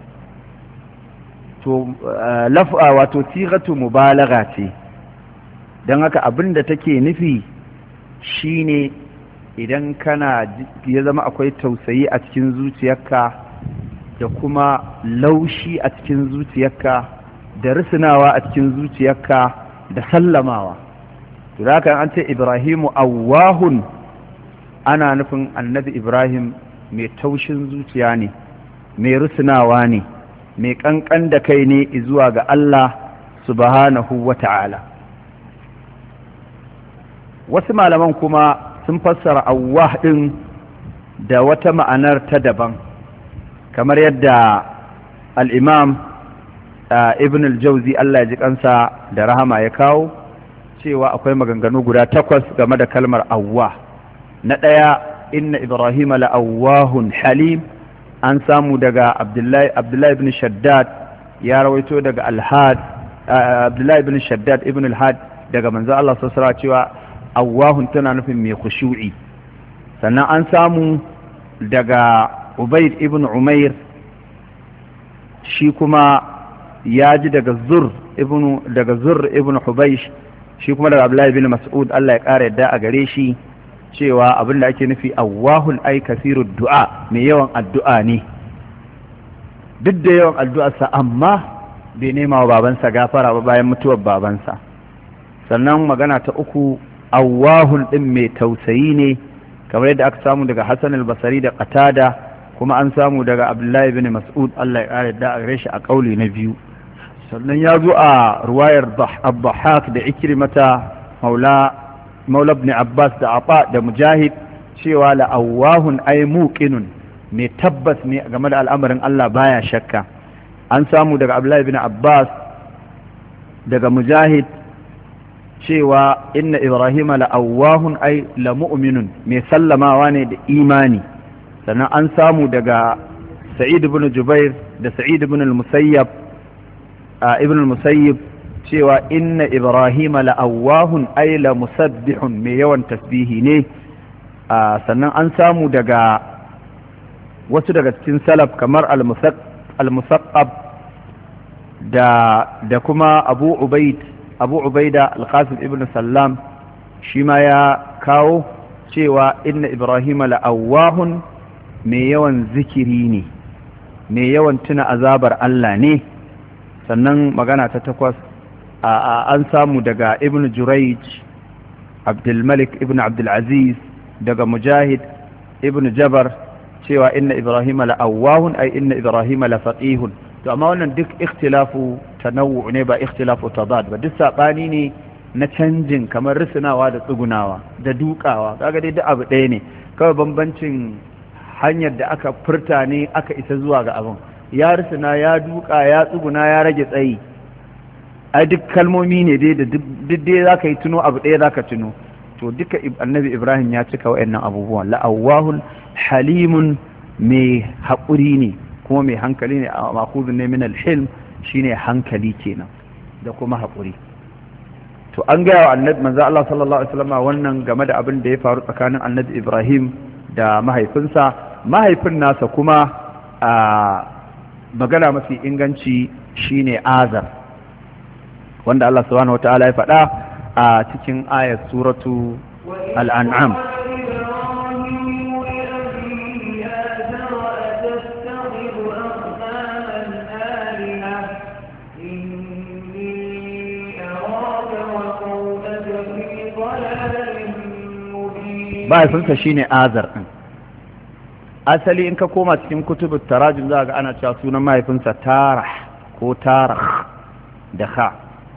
to wato tigatu mubalagha ce don haka abin da take nufi shine idan kana ya zama akwai tausayi a cikin zuciyarka da kuma laushi a cikin zuciyarka da risinawa a cikin zuciyarka da sallamawa to da haka an ce ibrahimu awwahun ana nufin annabi ibrahim mai taushin zuciya ne mai risinawa ne mai kankan da kai ne zuwa ga Allah subhanahu wa ta'ala wasu malaman kuma sun fassara awwah din da wata ma'anar ta daban kamar yadda al-imam ibn al-jawzi Allah ya ji kansa da rahama ya kawo cewa akwai maganganu guda 8 game da kalmar awwah na ɗaya inna ibrahim la'awwahun halim an samu daga abdullahi ibn shaddad ya rawaito daga abdullahi ibn shaddad ibn al-had daga manzo Allah sallallahu alaihi cewa awwahun tana nufin mai khushu'i sannan an samu daga ubayd ibn umair shi kuma ya ji daga zur ibn hubaysh shi kuma daga abdullahi ibn mas'ud Allah ya kara yadda a gare shi cewa abin da ake nufi awwahun ai kasirud du'a mai yawan addu'a ne duk da yawan addu'arsa amma bai nema wa babansa gafara ba bayan mutuwar babansa sannan magana ta uku awwahun din mai tausayi ne kamar yadda aka samu daga Hassan al-Basri da Qatada kuma an samu daga Abdullahi ibn Mas'ud Allah ya kare da gare shi a kauli na biyu sannan ya zo a ruwayar Dhahhak da Ikrimata maula ibn Abbas da Ata da Mujahid cewa la'awahun ay muqinun mai tabbas ne game da al'amarin Allah baya shakka an samu daga Abdullahi ibn Abbas daga Mujahid cewa inna Ibrahima la'awahun ay la mu'minun mai sallamawa ne da imani sannan an samu daga Sa'id ibn Jubair da Sa'id ibn al-Musayyab cewa inna ibrahima la'awahun ay la musabbihun mai yawan tasbihi ne sannan an samu daga wasu daga cikin salaf kamar al-musaqqab da kuma abu ubaida al-qasim ibn sallam shi ma ya kawo cewa inna ibrahima la'awahun mai yawan zikiri ne mai yawan tuna azabar Allah ne sannan magana ta 8 an samu daga ibn Jurayj Abdulmalik ibn Abdulaziz daga Mujahid ibn Jabar cewa inna Ibrahima la'awahun ay inna Ibrahima lafaqihun to amma wannan duk ikhtilafu tanawwu ne ba ikhtilafu tadad ba duk sabani ne na canjin kamar risinawa da tsugunawa da dukawa kaga dai duk abu ɗaya ne kawai bambancin hanyar da aka furta ne aka isa zuwa ga abin ya risina ya duka ya tsuguna ya rage tsayi ai duk kalmomi ne dai da duk dai zaka yi tuno abu ɗaya zaka tuno to duka annabi Ibrahim ya cika wa'annan abubuwan la'awahun halimun mai haƙuri ne kuma mai hankali ne a makudun ne min al-hilm shine hankali kenan da kuma haƙuri to an gaya wa annabi manzo Allah sallallahu alaihi wasallam wannan game da abin da ya faru tsakanin annabi Ibrahim da mahaifinsa mahaifin nasa kuma magana mafi inganci shine azar, wanda Allah subhanahu wata'ala ya faɗa a cikin ayat suratu al-an'am. mahaifinsa shine azar ɗin. Asali in ka koma cikin kutubut tarajim za ga ana cewa sunan mahaifinsa tarah ko tarah da ha.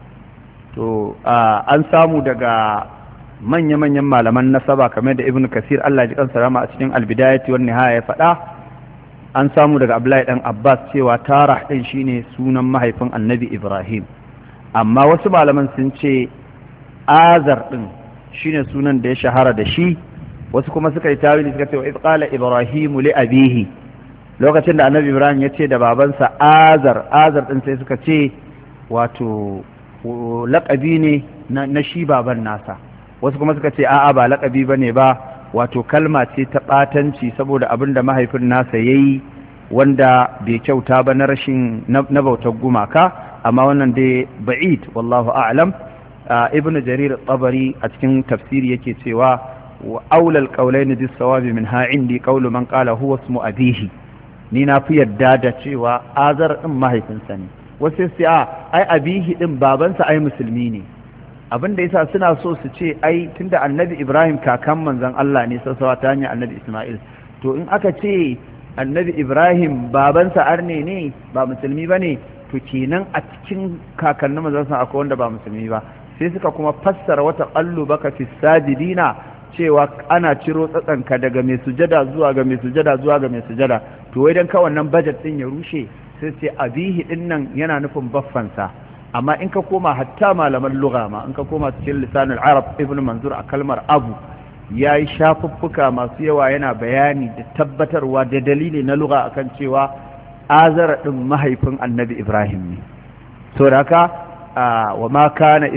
To an samu daga manya-manyan malaman nasaba kamar da Ibn Kasir Allah ya ji kansa rama a cikin Al-Bidayati wan Nihaya ya faɗa, an samu daga Abdullahi dan Abbas cewa tarah ɗin shine sunan mahaifin Annabi Ibrahim, amma wasu malaman sun ce azar ɗin shine sunan da ya shahara da shi. Wasu kuma suka yi tawili suka ce wa qala ibrahimu li abihi, lokacin da annabi ibrahim ya ce da babansa azar din sai suka ce wato laƙabi ne na shi baban nasa. Wasu kuma suka ce a'a ba laƙabi bane ba, wato kalma ce ta ɓatanci saboda abin da mahaifin nasa yayi wanda bai kyauta ba na rashin na bautar gumaka, amma wannan dai ba'id wallahu a'lam. Ibn jarir at-tabari a cikin tafsiri yake cewa وأولى القولين بالصواب منها عندي قول من قال هو اسم أبيه. ni na fi yadda da cewa azar din mahaifinsa ne. Wasu sai ai abihi din babansa ai musulmi ne, abin da yasa suna so su ce ai tunda annabi Ibrahim kakan manzon Allah ne sassawa ta hanyar annabi Ismail, to in aka ce annabi Ibrahim babansa arne ne ba musulmi bane, to kenan a cikin kakannin manzon sa akwai wanda ba musulmi ba. Sai suka kuma fassara wata qallubaka fi sajidina cewa ana ciro tsatsanka daga mai sujada zuwa ga mai sujada zuwa ga mai sujada, to wai dan ka wannan budget din ya rushe sai ce abihi din nan yana nufin baffansa. Amma in ka koma hatta malaman lugha ma in ka koma cikin lisanul arab ibn manzur a kalmar abu yayi shafuffuka masu yawa yana bayani da tabbatarwa da dalili na lugha akan cewa azara din mahaifin annabi ibrahim ne. To da haka وما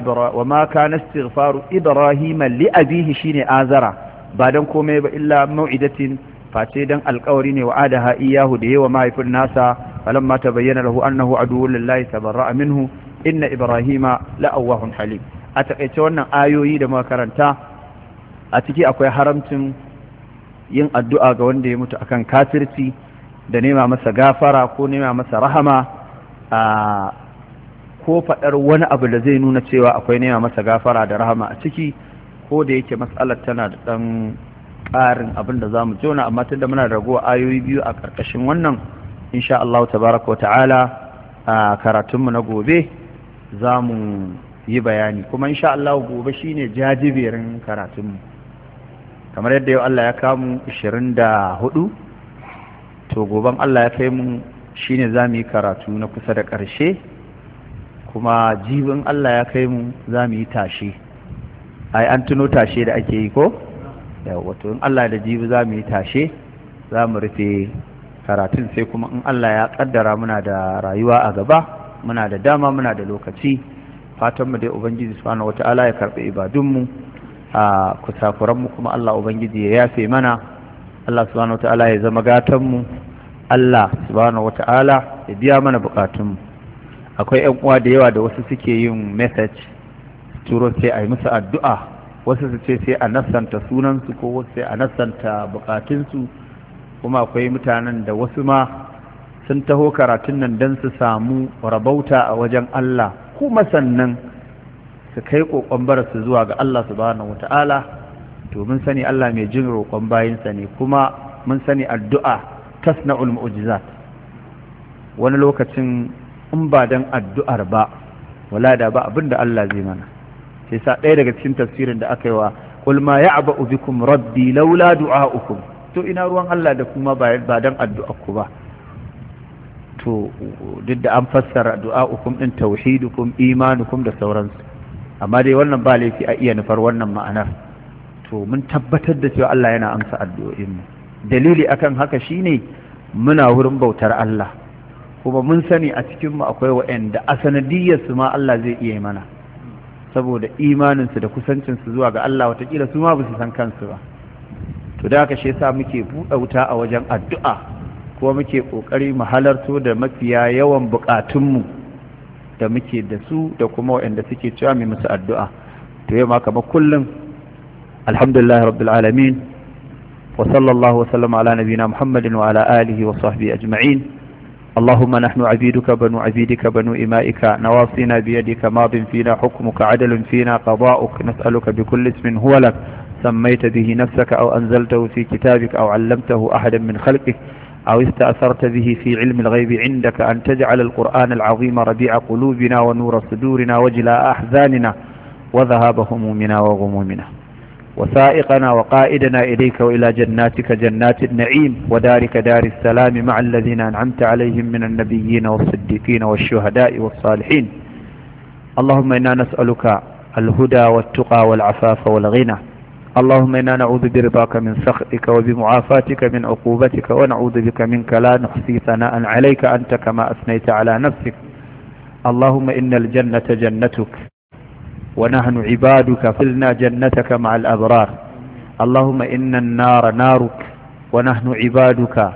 كان استغفار إبراهيم لأبيه شين آزرا بعدن كومي إلا موعدة فاتيدا القورين وعادها إياه ديه وما يفر الناس فلما تبين له أنه عدو لله تبرأ منه إن إبراهيم لأواه حليم. أتقيتونا آيوي دما كرنتا أتكي أكوي حرمتم yin addu'a ga wanda ya mutu akan kafirci da nema masa gafara ko nema masa rahama ko faɗar wani abu da zai nuna cewa akwai nema masa gafara da rahama a ciki, ko da yake matsalar tana da ɗan ƙarin abin da za mu jona, amma tunda muna da ragowa ayoyi biyu a ƙarƙashin wannan insha Allah tabaraka wa ta'ala a karatunmu na gobe za mu yi bayani, kuma insha Allah gobe shine jajiberin karatunmu kamar yadda yau Allah ya kamu 24, to goben Allah ya kai mu shine za mu yi karatu na kusa da ƙarshe, kuma jibin Allah ya kai mu za mu yi tashe. Ai an tuno tashe da ake yi ko? Wato in Allah da jibi za mu yi tashe, za mu rufe karatun, sai kuma in Allah ya kaddara muna da rayuwa a gaba, muna da dama, muna da lokaci, fatanmu dai Ubangiji subhanahu wata'ala ya karɓi ibadunmu a kusakuranmu, kuma Allah Ubangiji ya yafe mana, Allah subhanahu wata'ala ya zama gatanmu, Allah subhanahu wata'ala ya biya mana bukatunmu. Akwai ‘yan uwa da yawa da wasu suke yin message turo sai a yi musu addu'a, wasu su ce sai a nassanta sunansu ko wasu sai a nassanta bukatunsu, kuma akwai mutanen da wasu ma sun taho karatun nan don su samu rabauta a wajen Allah, kuma sannan su kai ƙoƙon bararsu zuwa ga Allah subhanahu wata'ala. To mun sani Allah mai jin roƙon bayinsa ne, kuma mun sani addu'a tasna'ul mu'jizat. Wani lokacin in ba dan addu'ar ba wala da ba abinda Allah zai mana. Sai sa ɗaya daga cikin tafsirin da aka yi wa qul ma ya'ba'u bikum rabbi laula du'a'ukum, to ina ruwan Allah da kuma ba dan addu'ar ku ba. To duk da an fassara du'a'ukum din tauhidukum imanukum da sauransu, amma dai wannan ba laifi a iya nufar wannan ma'anar. To mun tabbatar da cewa Allah yana amsa addu'o'in mu. Dalili akan haka shine muna wurin bautar Allah, kuma mun sani a cikinmu akwai waɗanda a sanadiyyarsu ma Allah zai iya mana, saboda imaninsu da kusancinsu zuwa ga Allah, watakila su ma ba su san kansu ba. To da haka shi yasa muke buɗe wuta a wajen addu'a, kuma muke ƙoƙari mu halarto da mafiya yawan buƙatunmu da muke da su da kuma waɗanda suke cewa mai musu addu'a. To yau ma kamar kullum alhamdulillah rabbil alamin wa sallallahu wa sallama ala nabiyina Muhammadin wa ala alihi wa sahbihi ajma'in. اللهم نحن عبيدك بنو عبيدك بنو إمائك نواصينا بيدك ماض فينا حكمك عدل فينا قضاؤك نسألك بكل اسم هو لك سميت به نفسك أو أنزلته في كتابك أو علمته أحدا من خلقك أو استأثرت به في علم الغيب عندك أن تجعل القرآن العظيم ربيع قلوبنا ونور صدورنا وجلاء أحزاننا وذهاب همومنا وغمومنا وسائقنا وقائدنا إليك وإلى جناتك جنات النعيم ودارك دار السلام مع الذين أنعمت عليهم من النبيين والصديقين والشهداء والصالحين. اللهم إنا نسألك الهدى والتقى والعفاف والغنى. اللهم إنا نعوذ برضاك من سخطك وبمعافاتك من عقوبتك ونعوذ بك منك لا نحصي ثناء عليك أنت كما أثنيت على نفسك. اللهم إن الجنة جنتك ونحن عبادك فلنا جنتك مع الأبرار. اللهم إن النار نارك ونحن عبادك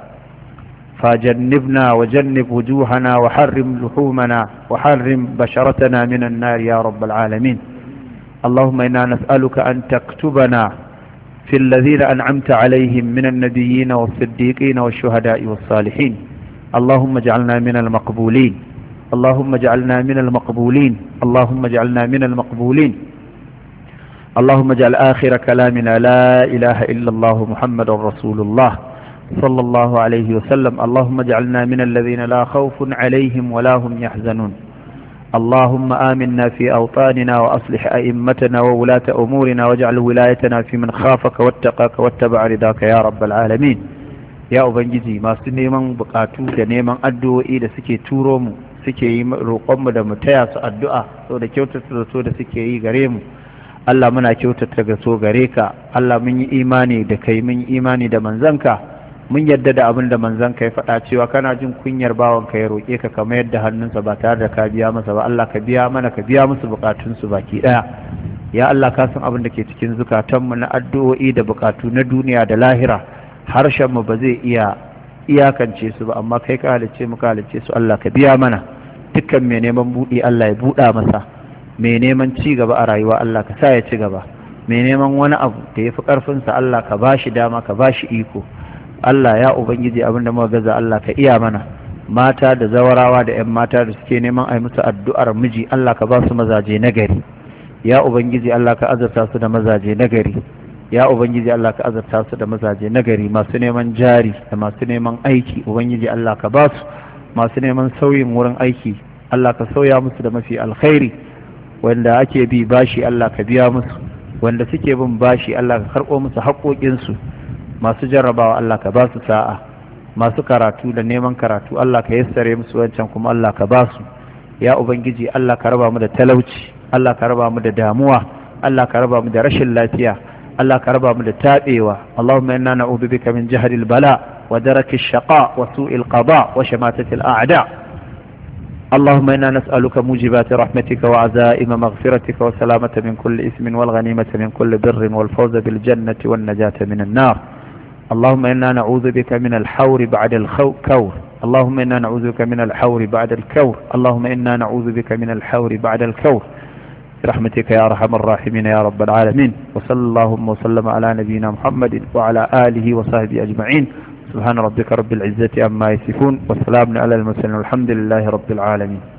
فجنبنا وجنب وجوهنا وحرم لحومنا وحرم بشرتنا من النار يا رب العالمين. اللهم إنا نسألك أن تكتبنا في الذين أنعمت عليهم من النبيين والصديقين والشهداء والصالحين. اللهم اجعلنا من المقبولين. اللهم اجعلنا من المقبولين. اللهم اجعلنا من المقبولين. اللهم اجعل آخر كلامنا لا إله إلا الله محمد رسول الله صلى الله عليه وسلم. اللهم اجعلنا من الذين لا خوف عليهم ولا هم يحزنون. اللهم آمنا في أوطاننا وأصلح أئمتنا وولاة أمورنا واجعل ولايتنا في من خافك واتقاك واتبع رضاك يا رب العالمين. يا أبنجي ما سنيمان بقاتو دنيمان أدو إيدا سكي تورومو suke yi roƙonmu da mu taya su addu'a so da kyautata da so da suke yi gare mu. Allah muna kyautata ga so gare ka. Allah mun yi imani da kai, mun yi imani da manzanka, mun yadda da abin da manzanka ya faɗa cewa kana jin kunyar bawanka ya roƙe ka kamar yadda hannunsa ba tare da ka biya masa ba. Allah ka biya mana, ka biya musu buƙatunsu baki ɗaya. Ya Allah ka san abin da ke cikin zukatanmu na addu'o'i da buƙatu na duniya da lahira. Harshenmu ba zai iya iyakance su ba, amma kai ka halicce mu, ka halicce su. Allah ka biya mana. Dukkan mai neman buɗi Allah ya buɗa masa, mai neman ci gaba a rayuwa Allah ka sa ya ci gaba, mai neman wani abu da ya fi ƙarfinsa Allah ka ba shi dama, ka ba shi iko. Allah ya Ubangiji abinda muka gaza Allah ka iya mana. Mata da zawarawa da 'yan mata da suke neman a yi musu addu'ar miji Allah ka ba su mazaje nagari. Ya Ubangiji Allah ka azurta su da mazaje nagari. Ya Ubangiji Allah ka azurta su da mazaje nagari, masu neman jari da masu neman aiki Ubangiji Allah ka ba su, masu neman sauyin wurin aiki Allah ka sauya musu da mafi alkhairi, wanda ake bi bashi Allah ka biya musu, wanda suke bin bashi Allah ka karɓo musu haƙoƙinsu, masu jarrabawa Allah ka ba su sa'a, masu karatu da neman karatu Allah ka yassare musu wancan kuma Allah ka ba su. Ya Ubangiji Allah ka raba mu da talauci, Allah ka raba mu da damuwa, Allah ka raba mu da rashin lafiya, Allah ka raba mu da taɓewa. Allahumma inna na'udhu bika min jahdil bala ودرك الشقاء وسوء القضاء وشماتة الأعداء. اللهم إنا نسألك موجبات رحمتك وعزائم مغفرتك والسلامة من كل إثم والغنيمة من كل بر والفوز بالجنة والنجاة من النار. اللهم إنا نعوذ بك من الحور بعد الكور. اللهم إنا نعوذ بك من الحور بعد الكور. اللهم إنا نعوذ بك من الحور بعد الكور برحمتك يا أرحم الراحمين يا رب العالمين. وصلى اللهم وسلم على نبينا محمد وعلى آله وصحبه أجمعين. سبحان ربك رب العزة عما يصفون والسلام على المرسلين والحمد لله رب العالمين.